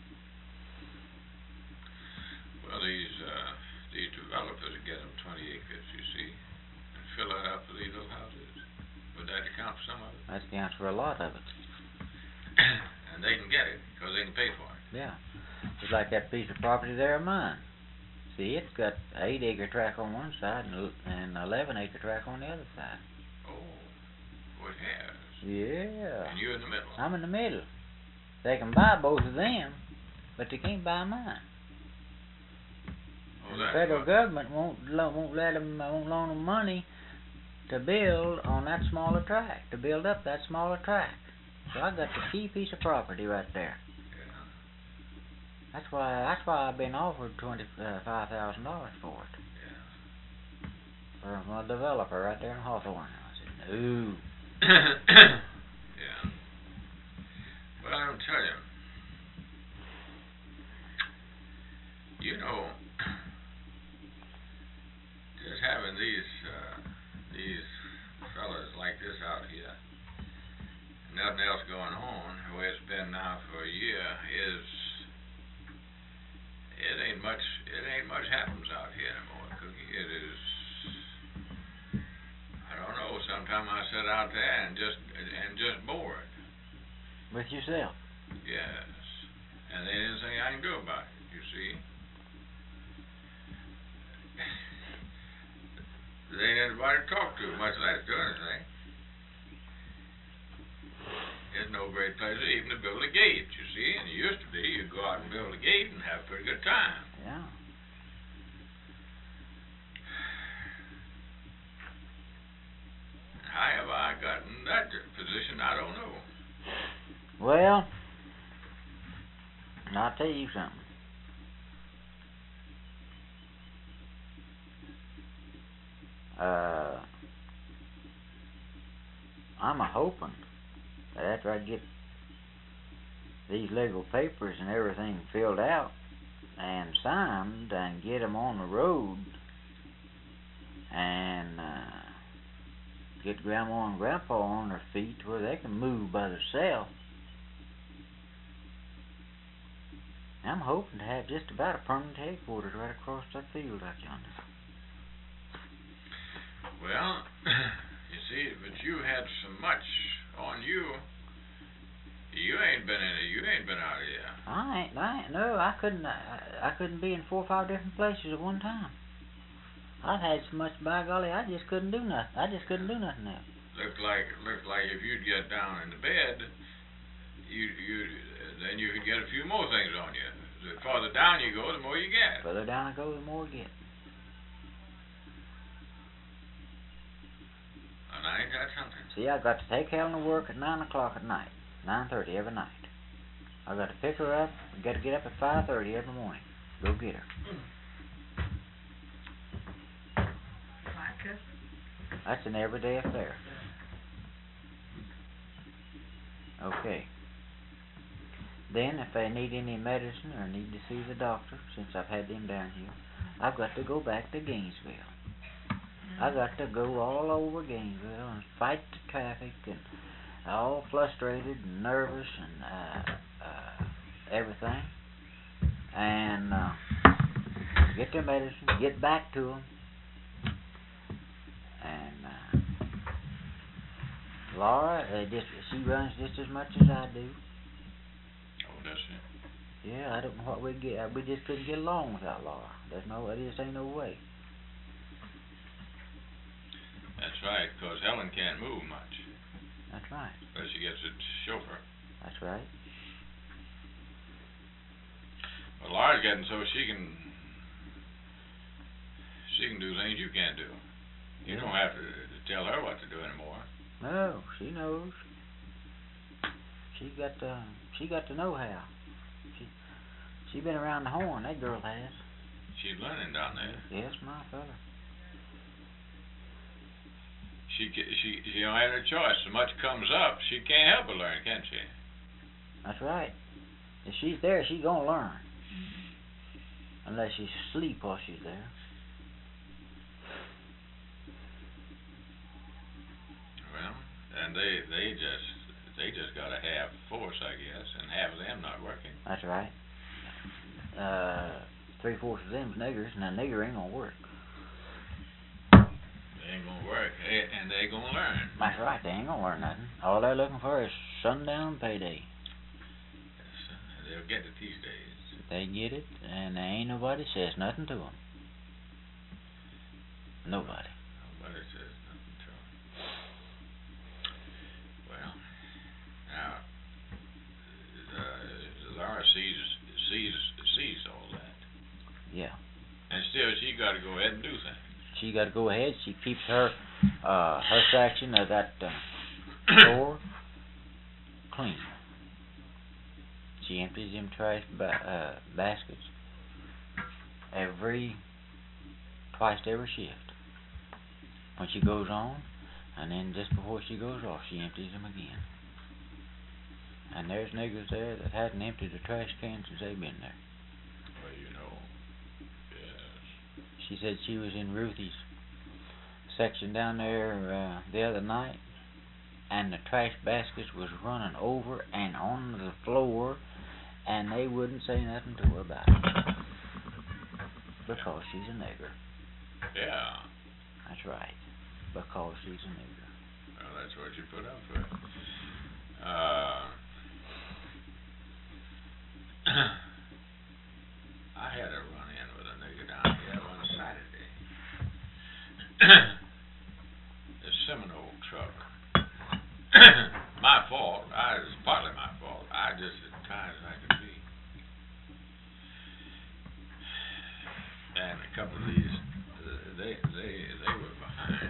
Speaker 1: Well, these developers get them 20 acres, you see, and fill it up with these little houses. Would that account for some of it?
Speaker 3: That accounts for a lot of it.
Speaker 1: And they can get it because they can pay for it.
Speaker 3: Yeah. It's like that piece of property there of mine. See, it's got 8-acre tract on one side and 11-acre tract on the other side.
Speaker 1: Oh, well, it has.
Speaker 3: Yeah.
Speaker 1: And you're in the middle.
Speaker 3: I'm in the middle. They can buy both of them, but they can't buy mine.
Speaker 1: Oh,
Speaker 3: The
Speaker 1: that's
Speaker 3: federal
Speaker 1: what-
Speaker 3: government won't loan them money to build on that smaller tract, to build up that smaller tract. So I got the key piece of property right there.
Speaker 1: Yeah.
Speaker 3: That's why I've been offered $5,000 for it.
Speaker 1: Yeah.
Speaker 3: From a developer right there in Hawthorne. I said, no.
Speaker 1: Yeah. Well, I'll tell you. You know, just having these fellas like this out here, nothing else going on, the way it's been now for a year, it ain't much happens out here anymore, Cookie. It is, I don't know, sometime I sit out there and just bored.
Speaker 3: With yourself.
Speaker 1: Yes. And there ain't anything I can do about it, you see. anybody to talk to, much less do anything. It's no great pleasure even to build a gate, you see. And it used to be you'd go out and build a gate and have a pretty good time.
Speaker 3: Yeah.
Speaker 1: How have I gotten that position? I don't know.
Speaker 3: Well, I'll tell you something. I'm a-hoping that after I get these legal papers and everything filled out and signed and get them on the road and get Grandma and Grandpa on their feet where they can move by themselves, I'm hoping to have just about a permanent headquarters right across that field out yonder.
Speaker 1: Well, you see, but you had so much on you. You ain't been out of here.
Speaker 3: I couldn't be in 4 or 5 different places at one time. I've had so much, by golly, I just couldn't do nothing. I just couldn't do nothing else.
Speaker 1: Looked like if you'd get down in the bed, then you could get a few more things on you. The farther down you go, the more you get.
Speaker 3: The further down I go, the more I get.
Speaker 1: And ain't that something?
Speaker 3: See, I've got to take Helen to work at 9 o'clock at night, 9:30 every night. I've got to pick her up. I've got to get up at 5:30 every morning. Go get her. That's an everyday affair. Okay. Then, if they need any medicine or need to see the doctor, since I've had them down here, I've got to go back to Gainesville. I've got to go all over Gainesville and fight the traffic and all frustrated and nervous and everything. And get their medicine, get back to them. And Laura, she runs just as much as I do.
Speaker 1: Oh, does she?
Speaker 3: Yeah, I don't know what we'd get. We just couldn't get along without Laura. There just ain't no way.
Speaker 1: That's right, because Helen can't move much.
Speaker 3: That's right.
Speaker 1: But she gets a chauffeur.
Speaker 3: That's right.
Speaker 1: Well, Laura's getting so she can do things you can't do. You don't have to tell her what to do anymore.
Speaker 3: No, she knows. She got the know-how. She been around the horn. That girl has.
Speaker 1: She's learning down there.
Speaker 3: Yes, my fella.
Speaker 1: She don't have no choice. So much comes up, she can't help but learn, can she?
Speaker 3: That's right. If she's there, she's gonna learn. Unless she's asleep while she's there.
Speaker 1: Well, and they just gotta have force, I guess, and have them not working.
Speaker 3: That's right. 3/4 of them's niggers, and a nigger ain't gonna work.
Speaker 1: They ain't gonna work, and they ain't gonna learn.
Speaker 3: That's right, they ain't gonna learn nothing. All they're looking for is sundown payday.
Speaker 1: Yes, they'll get it these days.
Speaker 3: They get it, and there ain't nobody says nothing to them. Nobody.
Speaker 1: Nobody says nothing to them. Well, now, Laura sees all that.
Speaker 3: Yeah.
Speaker 1: And still, she got to go ahead and do things.
Speaker 3: She got to go ahead. She keeps her section of that store clean. She empties them trash baskets twice every shift. When she goes on, and then just before she goes off, she empties them again. And there's niggers there that hadn't emptied a trash can since they've been there.
Speaker 1: Well, you know, yes.
Speaker 3: She said she was in Ruthie's section down there the other night, and the trash baskets was running over and on the floor, and they wouldn't say nothing to her about it. Because she's a nigger.
Speaker 1: Yeah.
Speaker 3: That's right. Because she's a nigger.
Speaker 1: Well, that's what you put up with. I had a run-in with a nigger down here one Saturday. couple of these, they were behind.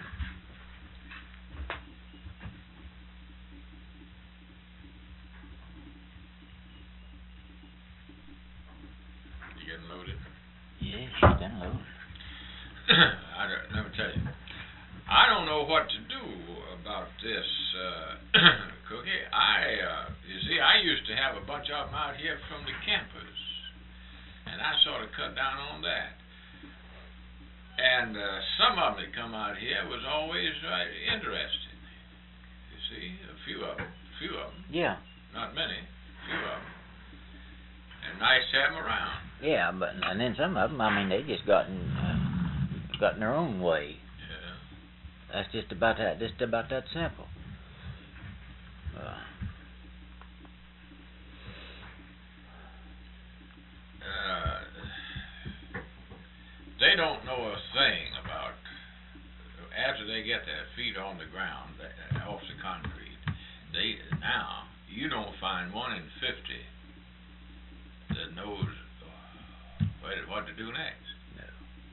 Speaker 1: You getting loaded?
Speaker 3: Yeah, she's done loaded.
Speaker 1: Let me tell you, I don't know what to do about this, Cookie. You see, I used to have a bunch of them out here from the campus, and I sort of cut down on that. And some of them that come out here was always interesting. You see, a few of them.
Speaker 3: Yeah.
Speaker 1: Not many, a few of them. And nice to have them around.
Speaker 3: Yeah, but and then some of them, I mean, they just got in their own way.
Speaker 1: Yeah.
Speaker 3: That's just about that simple.
Speaker 1: They don't know a thing about, after they get their feet on the ground, off the concrete, now, you don't find 1 in 50 that knows what to do next.
Speaker 3: No.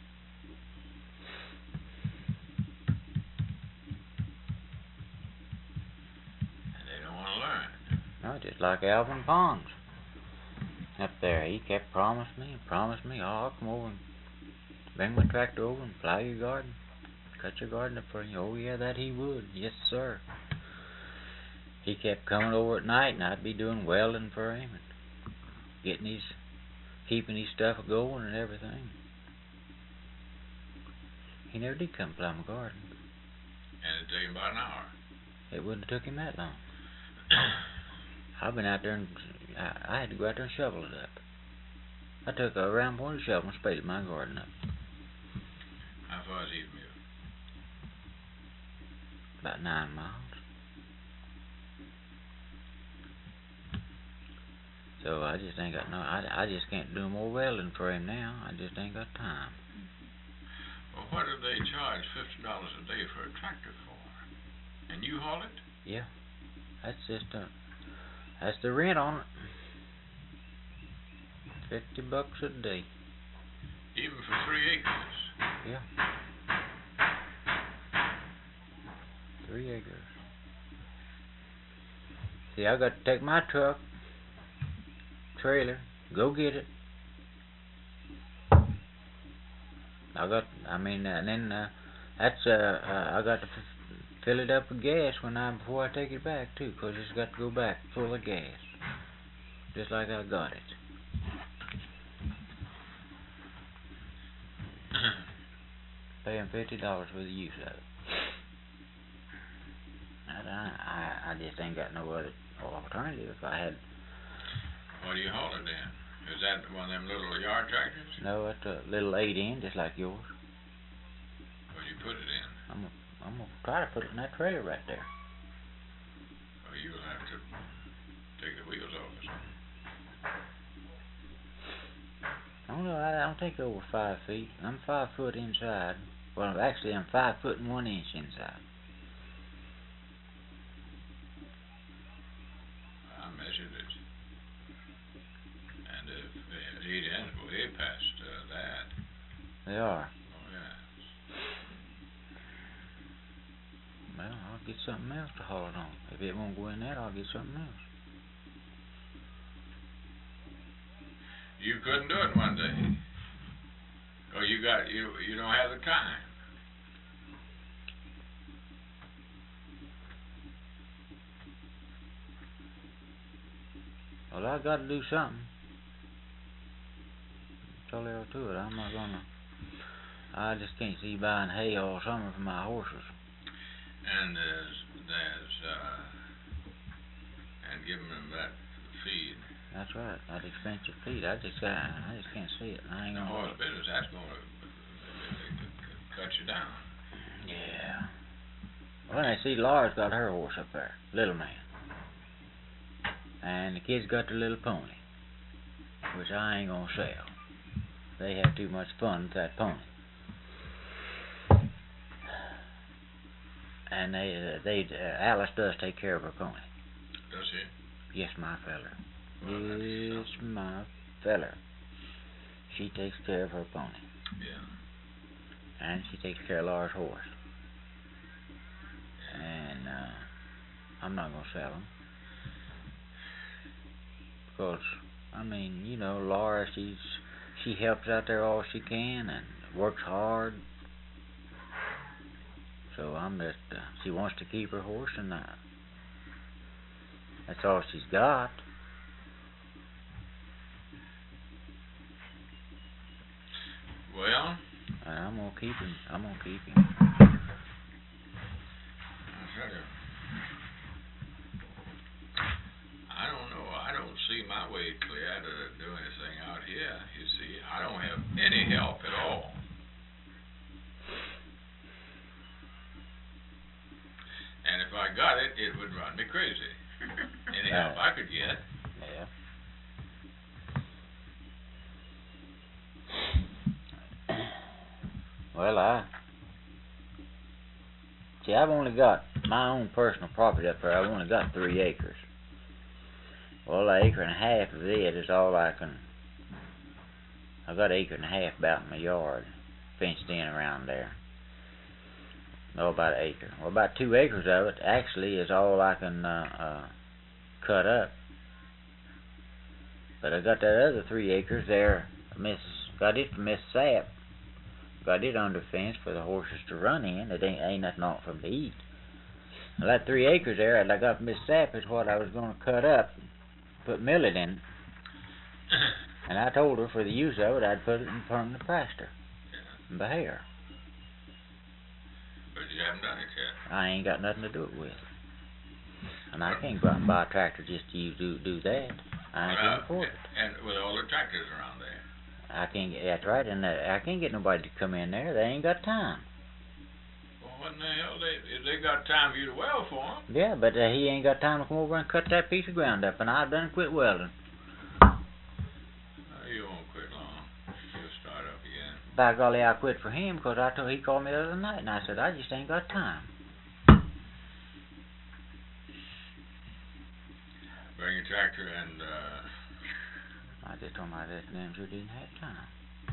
Speaker 1: And they don't want to learn.
Speaker 3: No, just like Alvin Pons up there. He kept promising me, oh, I'll come over and bring my tractor over and plow your garden, cut your garden up for you. Oh yeah, that he would. Yes, sir. He kept coming over at night, and I'd be doing welding for him and keeping his stuff going and everything. He never did come plow my garden.
Speaker 1: And it took him about an hour.
Speaker 3: It wouldn't have took him that long. I've been out there and I had to go out there and shovel it up. I took a round pointed shovel and spaded my garden up.
Speaker 1: How far is he from you?
Speaker 3: About 9 miles. So I just ain't got I just can't do more welding for him now. I just ain't got time.
Speaker 1: Well, what do they charge $50 a day for a tractor for? And you haul it?
Speaker 3: Yeah. That's just that's the rent on it. $50 a day.
Speaker 1: Even for 3 acres?
Speaker 3: Yeah. 3 acres. See, I got to take my truck, trailer, go get it. I got to fill it up with gas before I take it back too, 'cause it's got to go back full of gas, just like I got it. Paying $50 for the use of it. I just ain't got no other alternative. If I had.
Speaker 1: What do you haul it in? Is that one of them little yard tractors?
Speaker 3: No, it's a little 8-in, just like yours.
Speaker 1: Where do you put it in?
Speaker 3: I'm gonna try to put it in that trailer right there.
Speaker 1: Well, you'll have to take the wheels off or something.
Speaker 3: I don't know. I don't think over 5 feet. I'm 5 foot inside. Well, actually, I'm 5 foot and 1 inch inside.
Speaker 1: I measured it. And if 8 ends way past that.
Speaker 3: They are.
Speaker 1: Oh, yeah.
Speaker 3: Well, I'll get something else to haul it on. If it won't go in there, I'll get something else.
Speaker 1: You couldn't do it one day. Or you don't have the time.
Speaker 3: Well, I got to do something. That's all there is to it. I'm not gonna. I just can't see buying hay all summer for my horses.
Speaker 1: And and giving them that feed.
Speaker 3: That's right. That expensive feed. I just can't see it. I ain't
Speaker 1: The
Speaker 3: gonna.
Speaker 1: horse business, that's going to cut you down.
Speaker 3: Yeah. Well, I see Laura's got her horse up there, Little Man. And the kids got their little pony, which I ain't gonna sell. They have too much fun with that pony. And Alice does take care of her pony.
Speaker 1: Does she?
Speaker 3: Yes, my feller.
Speaker 1: Well,
Speaker 3: Yes, my feller. She takes care of her pony.
Speaker 1: Yeah.
Speaker 3: and she takes care of Laura's horse. And I'm not gonna sell them because I mean, you know, Laura, she helps out there all she can and works hard. So I'm just she wants to keep her horse, and that's all she's got.
Speaker 1: Well,
Speaker 3: And I'm gonna keep him.
Speaker 1: I'll tell you. I don't know. I don't see my way clear to do anything out here. You see, I don't have any help at all. And if I got it, it would run me crazy. Any help I could get.
Speaker 3: Yeah. Well, I've only got my own personal property up there. I've only got 3 acres. Well, an acre and a half of it is all I can. I've got an acre and a half about in my yard, fenced in around there. No, about an acre. Well, about 2 acres of it actually is all I can cut up. But I got that other 3 acres there. Got it from Miss Sapp. Got it under fence for the horses to run in. It ain't nothing on for them to eat. Well, that 3 acres there that I got from Miss Sapp is what I was going to cut up, put millet in. And I told her for the use of it, I'd put it in permanent pasture. In the hair.
Speaker 1: But you haven't done it yet.
Speaker 3: I ain't got nothing to do it with. And I can't go out and buy a tractor just to do that. I can't afford it.
Speaker 1: And with all the tractors around there.
Speaker 3: I can't get, that's right, and I can't get nobody to come in there. They ain't got time.
Speaker 1: Well, what in the hell? They got time for you to weld for them.
Speaker 3: Yeah, but he ain't got time to come over and cut that piece of ground up, and I've done quit welding.
Speaker 1: You won't quit long. You'll start up again.
Speaker 3: By golly, I quit for him because he called me the other night, and I said, I just ain't got time.
Speaker 1: Bring your tractor and,
Speaker 3: I just told my damn sure didn't have time.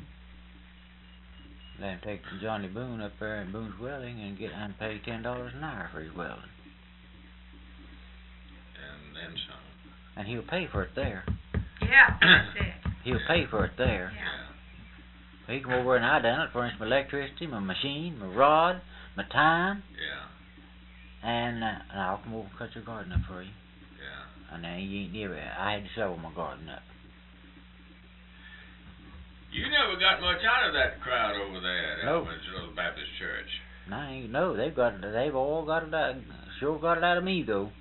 Speaker 3: Let him take Johnny Boone up there in Boone's Welding and pay $10 an hour for his welding.
Speaker 1: And then some.
Speaker 3: And he'll pay for it there.
Speaker 2: Yeah, that's it.
Speaker 3: He'll pay for it there.
Speaker 2: Yeah.
Speaker 3: He come over and I done it, furnished my electricity, my machine, my rod, my time.
Speaker 1: Yeah.
Speaker 3: And I'll come over and cut your garden up for you.
Speaker 1: Yeah.
Speaker 3: And I had to shovel my garden up.
Speaker 1: You never got much out of that crowd over there at
Speaker 3: Nope.
Speaker 1: Elmer's Little Baptist Church.
Speaker 3: No, they've all got it out. Sure got it out of me though.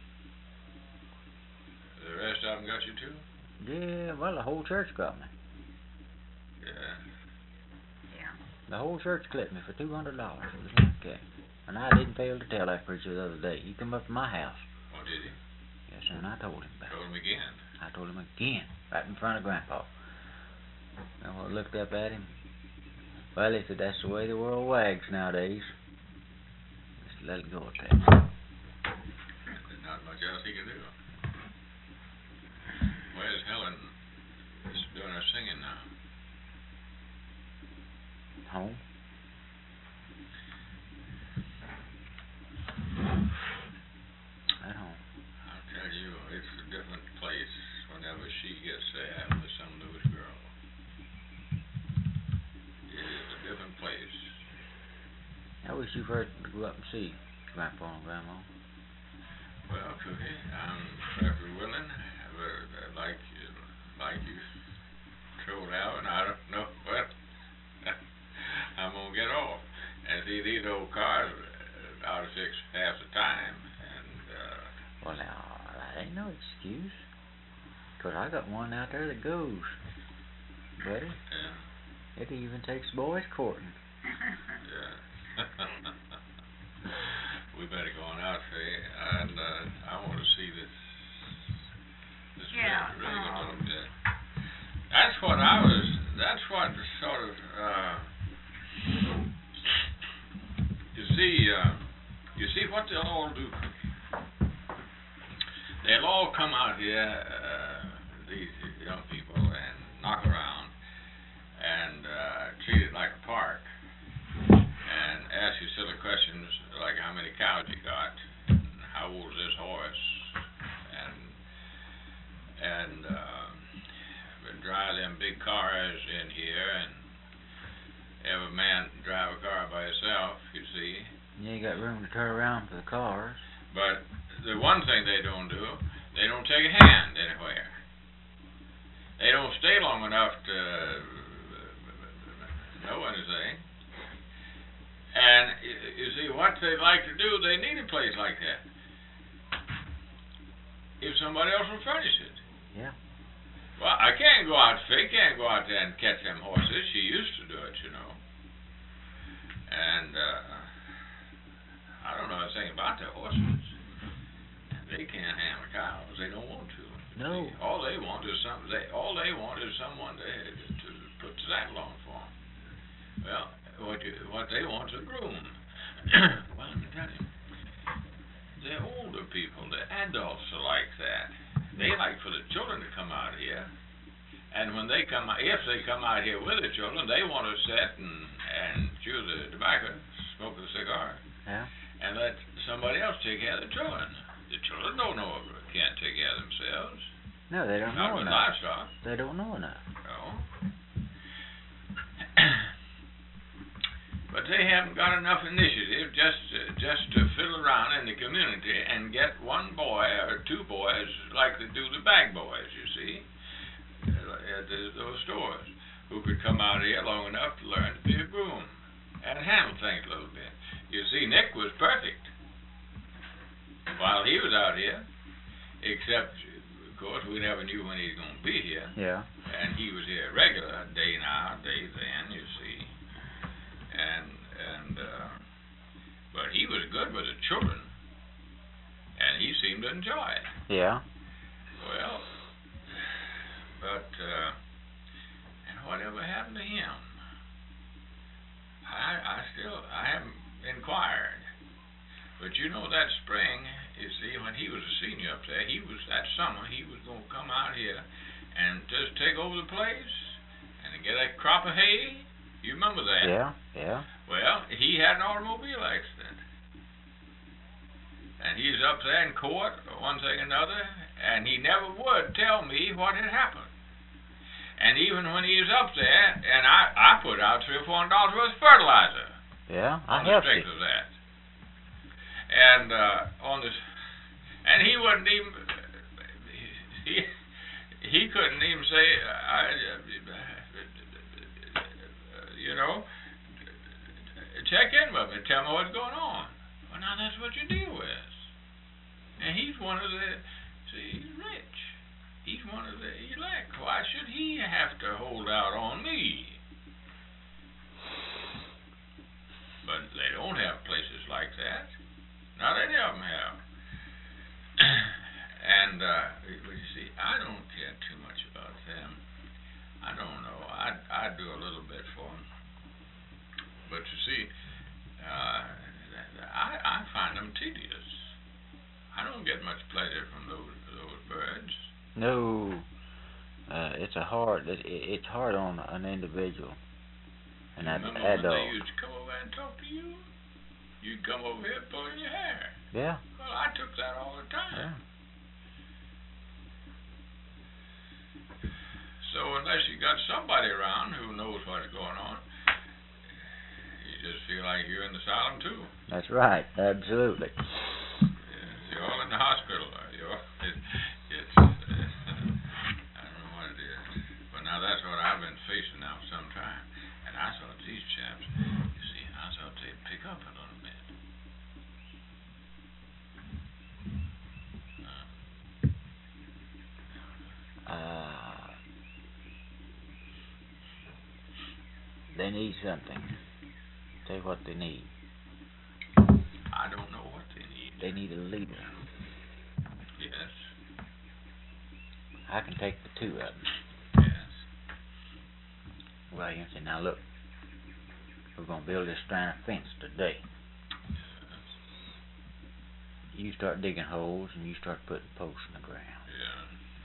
Speaker 1: The rest of them got you too?
Speaker 3: Yeah, well, the whole church got me.
Speaker 1: Yeah.
Speaker 2: Yeah.
Speaker 3: The whole church clipped me for $200. It was okay. And I didn't fail to tell that preacher the other day. He come up to my house.
Speaker 1: Oh, did he?
Speaker 3: Yes, sir, and I told him about it.
Speaker 1: Told him again.
Speaker 3: I told him again, right in front of Grandpa. And I looked up at him. Well, he said, that's the way the world wags nowadays. Just let it go at that.
Speaker 1: There's not much else he can do. Where's Helen? She's doing her singing now.
Speaker 3: Home? At home.
Speaker 1: I'll tell you, it's a different place whenever she gets there with some Lewis girl. It is a different place.
Speaker 3: I wish you first to go up and see Grandpa and Grandma.
Speaker 1: Well, Cookie, I'm perfectly willing, but like you thrown out, and I don't know what I'm gonna get off. And see, these old cars ought to fix half the time, and
Speaker 3: Well, now, that ain't no excuse. 'Cause I got one out there that goes. Buddy,
Speaker 1: yeah,
Speaker 3: it even takes boys courting.
Speaker 1: yeah. We better go on out, Faye, and I want to see this
Speaker 2: Yeah,
Speaker 1: rig a little bit. That's what sort of, you see what they'll all do. They'll all come out here, these young people, and knock around, and treat it like a park. big cars in here and every man drive a car by himself, you see.
Speaker 3: Yeah, you got room to turn around for the cars.
Speaker 1: But the one thing they don't do, they don't take a hand anywhere. They don't stay long enough to know anything. And you see, what they like to do, they need a place like that. If somebody else will furnish it.
Speaker 3: Yeah.
Speaker 1: Well, I can't go out, Faye can't go out there and catch them horses. She used to do it, you know. And I don't know anything about their horses. They can't handle cows. They don't want to.
Speaker 3: No.
Speaker 1: All they want is someone to put the saddle on for them. Well, what they want is a groom. Well, let me tell you, the older people, the adults are like that. They like for the children to come out here, and when they come out, if they come out here with the children, they want to sit and chew the tobacco, smoke a cigar, and let somebody else take care of the children. The children can't take care of themselves.
Speaker 3: No, they don't
Speaker 1: Not
Speaker 3: know
Speaker 1: with
Speaker 3: enough.
Speaker 1: livestock.
Speaker 3: They don't know enough.
Speaker 1: No. But they haven't got enough initiative just to fiddle around in the community and get one boy or two boys like they do the bag boys, you see, at those stores, who could come out here long enough to learn to be a groom and handle things a little bit. You see, Nick was perfect while he was out here, except, of course, we never knew when he was going to be here.
Speaker 3: Yeah.
Speaker 1: And he was here regular, day now, day then, you see. But he was good with the children, and he seemed to enjoy it.
Speaker 3: Yeah.
Speaker 1: Well, but and whatever happened to him? I haven't inquired. But you know, that spring, you see, when he was a senior up there, that summer he was going to come out here and just take over the place and get a crop of hay. You remember that?
Speaker 3: Yeah, yeah.
Speaker 1: Well, he had an automobile accident. And he was up there in court, one thing or another, and he never would tell me what had happened. And even when he was up there, and I put out $300 or $400 worth of fertilizer.
Speaker 3: Yeah, I
Speaker 1: on the
Speaker 3: helped
Speaker 1: strength
Speaker 3: you.
Speaker 1: of that. And and he wouldn't even he couldn't even say you know, check in with me, tell me what's going on. Well, now that's what you deal with. And he's one of the, see, he's rich. He's one of the elect. Why should he have to hold out on me? But they don't have places like that. Not any of them have. And, you see, I don't care too much about them. I don't know. I do a little bit for them. But you see, I find them tedious. I don't get much pleasure from those birds.
Speaker 3: No, it's hard on an individual, and an
Speaker 1: Remember
Speaker 3: adult.
Speaker 1: when they used to come over and talk to you? You'd come over here pulling your hair.
Speaker 3: Yeah.
Speaker 1: Well, I took that all the time.
Speaker 3: Yeah.
Speaker 1: So unless you got somebody around who knows what's going on, you just feel like you're in the asylum too.
Speaker 3: That's right. Absolutely.
Speaker 1: You're all in the hospital. It's I don't know what it is. But now that's what I've been facing now for some time. And I thought these chaps, you see, I thought they'd pick up a little bit.
Speaker 3: They need something. Tell you what they need.
Speaker 1: I don't know what they need.
Speaker 3: They need a leader.
Speaker 1: Yes.
Speaker 3: I can take the two of them.
Speaker 1: Yes.
Speaker 3: Well, you say, now look, we're going to build this strand of fence today. You start digging holes and you start putting posts in the ground.
Speaker 1: Yeah.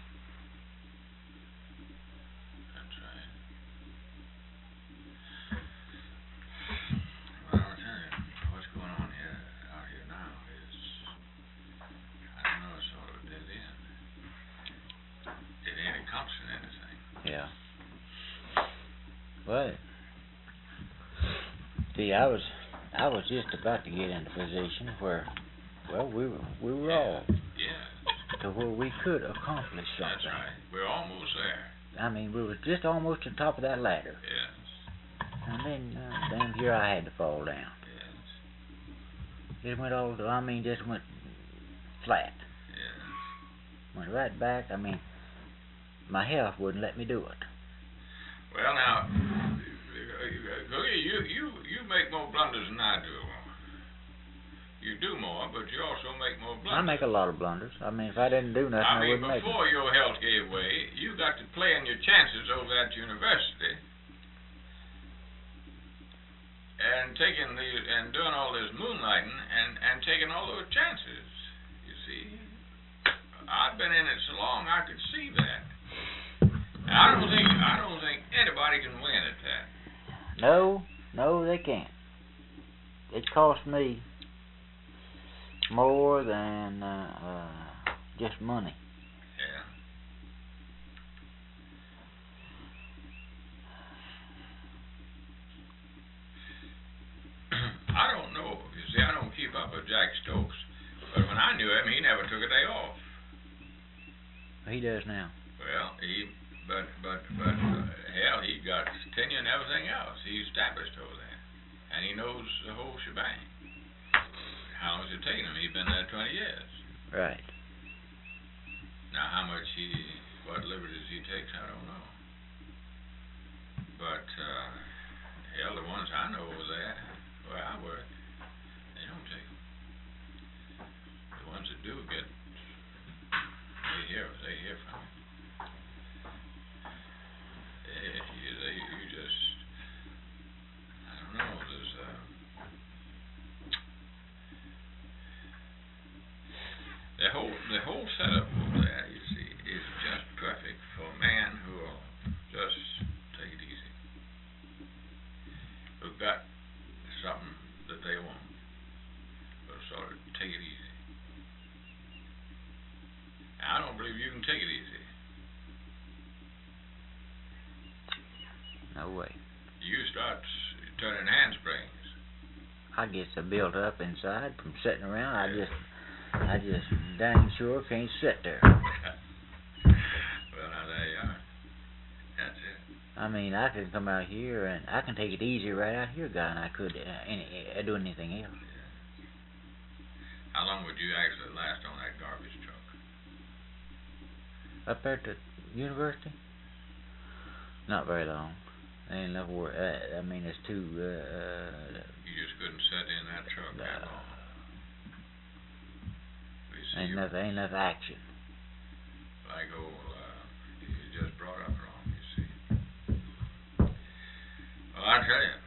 Speaker 1: That's right. Well, I'll tell you, what's going on out here now is, I don't know, it's sort of a dead end. It ain't accomplishing anything.
Speaker 3: Yeah. See, I was just about to get in a position where, well, we were all
Speaker 1: Yeah.
Speaker 3: to where we could accomplish something.
Speaker 1: That's right. We're almost there.
Speaker 3: I mean, we was just almost to the top of that ladder.
Speaker 1: Yes.
Speaker 3: And then, damn, here I had to fall down.
Speaker 1: Yes.
Speaker 3: Just went all, I mean, just went flat.
Speaker 1: Yes.
Speaker 3: Went right back. I mean, my health wouldn't let me do it.
Speaker 1: Well, now, you make more blunders than I do. You do more, but you also make more blunders.
Speaker 3: I make a lot of blunders. I mean, if I didn't do nothing, I wouldn't make it.
Speaker 1: Before your health gave way, you got to playing your chances over at university and doing all this moonlighting and taking all those chances. You see, I've been in it so long, I could see that. I don't think anybody can win at that.
Speaker 3: No, they can't. It cost me more than just money.
Speaker 1: Yeah. I don't know. You see, I don't keep up with Jack Stokes, but when I knew him, he never took a day off.
Speaker 3: He does now.
Speaker 1: Well, hell, he got tenure and everything else. He's established over there, and he knows the whole shebang. How long has it taken him? He's been there 20 years.
Speaker 3: Right.
Speaker 1: Now, what liberties he takes, I don't know. But, hell, the ones I know over there, where I work, they don't take them. The ones that do get, they hear from him. You just, I don't know, the whole setup over there, you see, is just perfect for a man who will just take it easy. Who've got something that they want, but sort of take it easy. I don't believe you can take it easy.
Speaker 3: No way.
Speaker 1: You start turning handsprings.
Speaker 3: I get so built up inside from sitting around. I just dang sure can't sit there.
Speaker 1: Well, now there you are. That's it.
Speaker 3: I mean, I can come out here and I can take it easy right out here, guy, and I could do anything else.
Speaker 1: Yeah. How long would you actually last on that garbage truck?
Speaker 3: Up there at the university? Not very long. Ain't enough work. I mean, it's too.
Speaker 1: You just couldn't sit in that truck that long.
Speaker 3: Ain't enough action.
Speaker 1: Like you just brought up wrong, you see. Well, I tell you.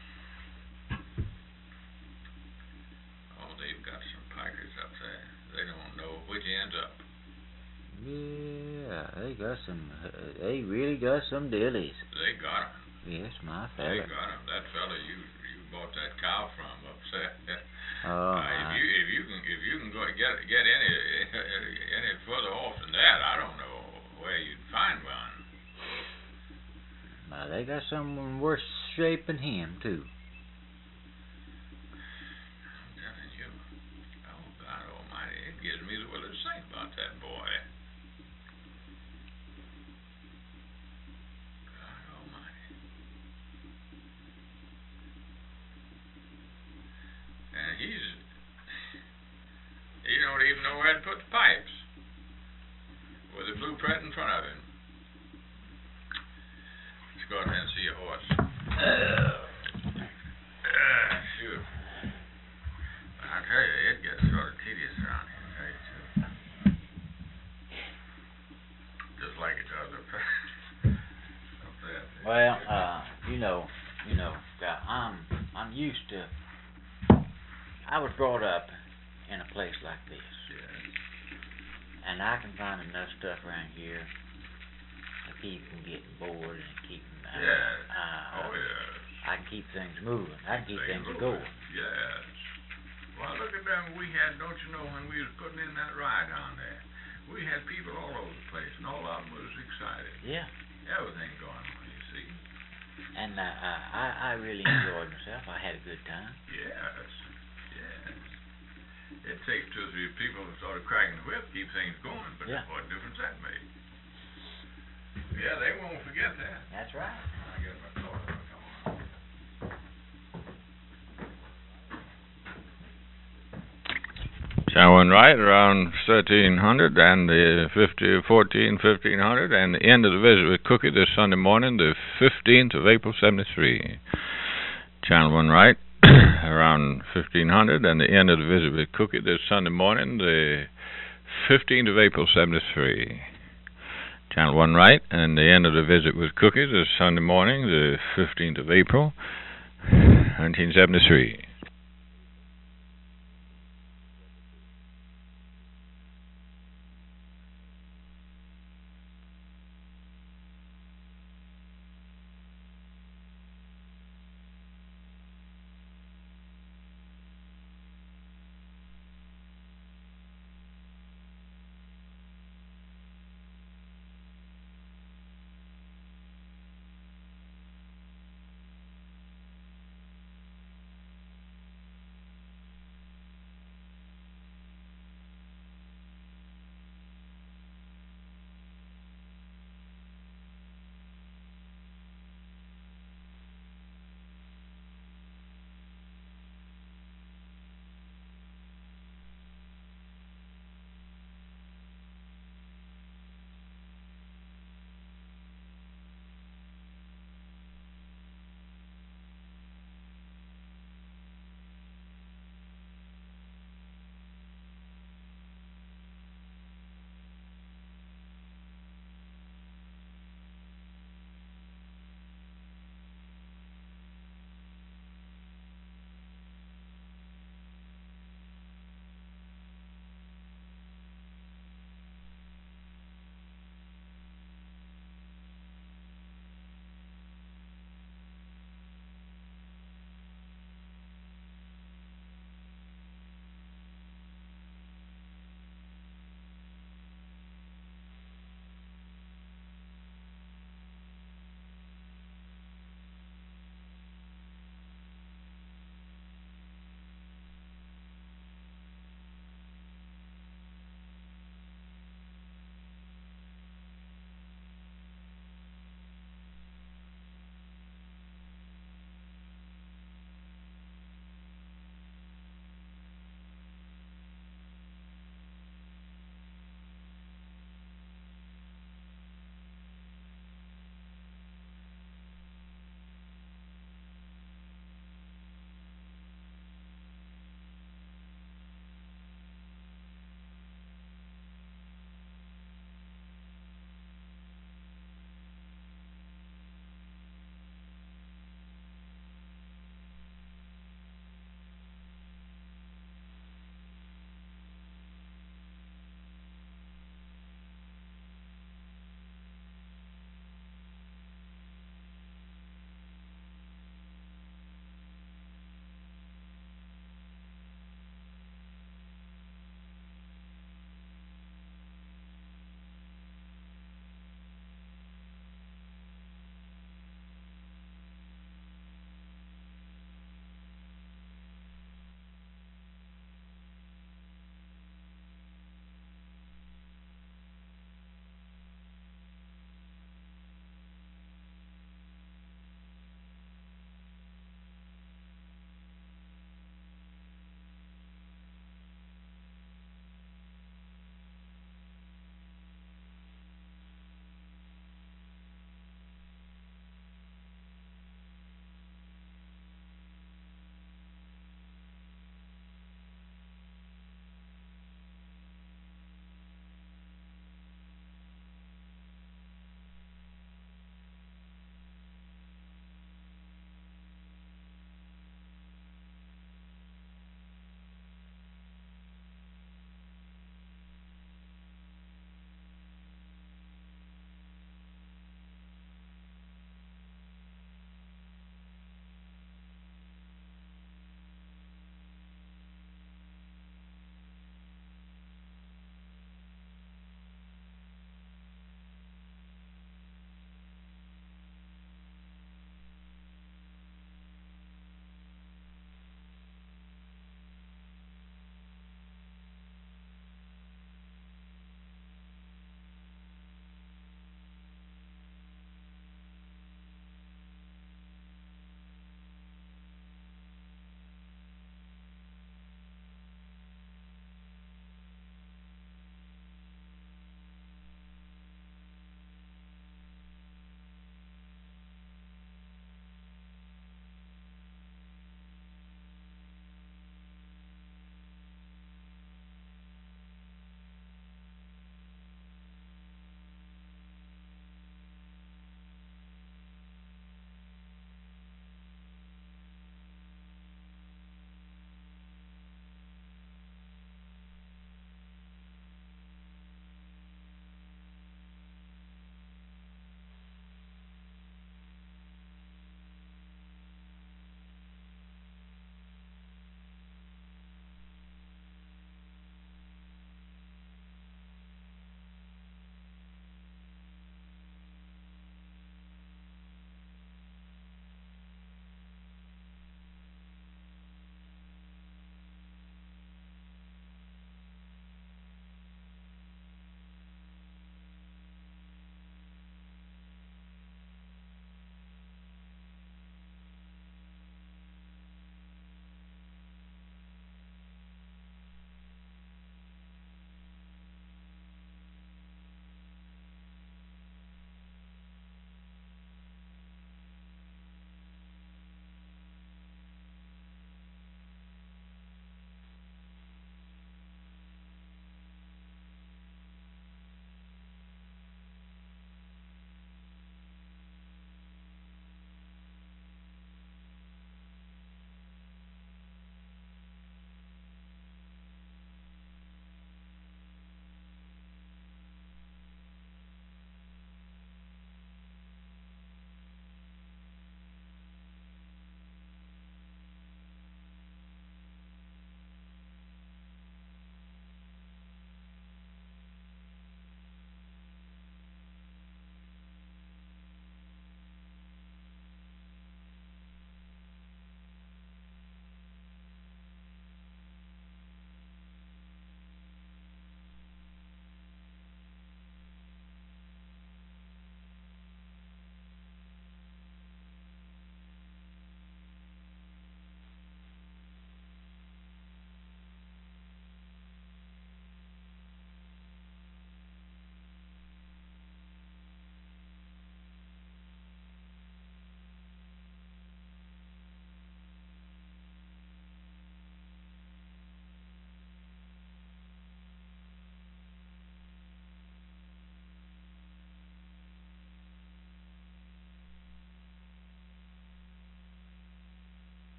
Speaker 1: Oh, they've got some pikers up there. They don't know which end's up.
Speaker 3: Yeah, they really got some dillies.
Speaker 1: They got 'em.
Speaker 3: Yes, my fella.
Speaker 1: They got 'em. That fella you bought that cow from upset.
Speaker 3: Oh,
Speaker 1: if you can go get any further off than that, I don't know where you'd find one.
Speaker 3: Now they got someone in worse shape than him too.
Speaker 1: I'm telling you, oh God Almighty, it gives me the will to think about that boy. God Almighty, and he don't even know where to put the pipes with a blueprint in front of him. Let's go out there and see a horse. Shoot. I tell you, it gets sort of tedious around here, to tell you the truth. Just like it does up there.
Speaker 3: Well, I'm used to. I was brought up in a place like this.
Speaker 1: Yeah.
Speaker 3: And I can find enough stuff around here to keep them getting bored and keep them. I can keep things moving. I can keep things going.
Speaker 1: Yes. Well, look at them we had. Don't you know when we was putting in that ride on there? We had people all over the place, and all of them was excited.
Speaker 3: Yeah.
Speaker 1: Everything going on, you see.
Speaker 3: And I really enjoyed myself. I had a good time.
Speaker 1: Yes. It takes 2 or 3 people to sort of cracking the whip, keep things going, but
Speaker 3: Yeah.
Speaker 1: what difference that made? Yeah, they won't forget that.
Speaker 3: That's right.
Speaker 1: I get my car. Come on. Channel 1 right around 1300 and the 1500 and the end of the visit with Cookie this Sunday morning, the 15th of April 73. Channel 1 right around 1500 and the end of the visit with Cookie this Sunday morning, the 15th of April 73. Channel 1 right and the end of the visit with Cookie this Sunday morning, the 15th of April 1973.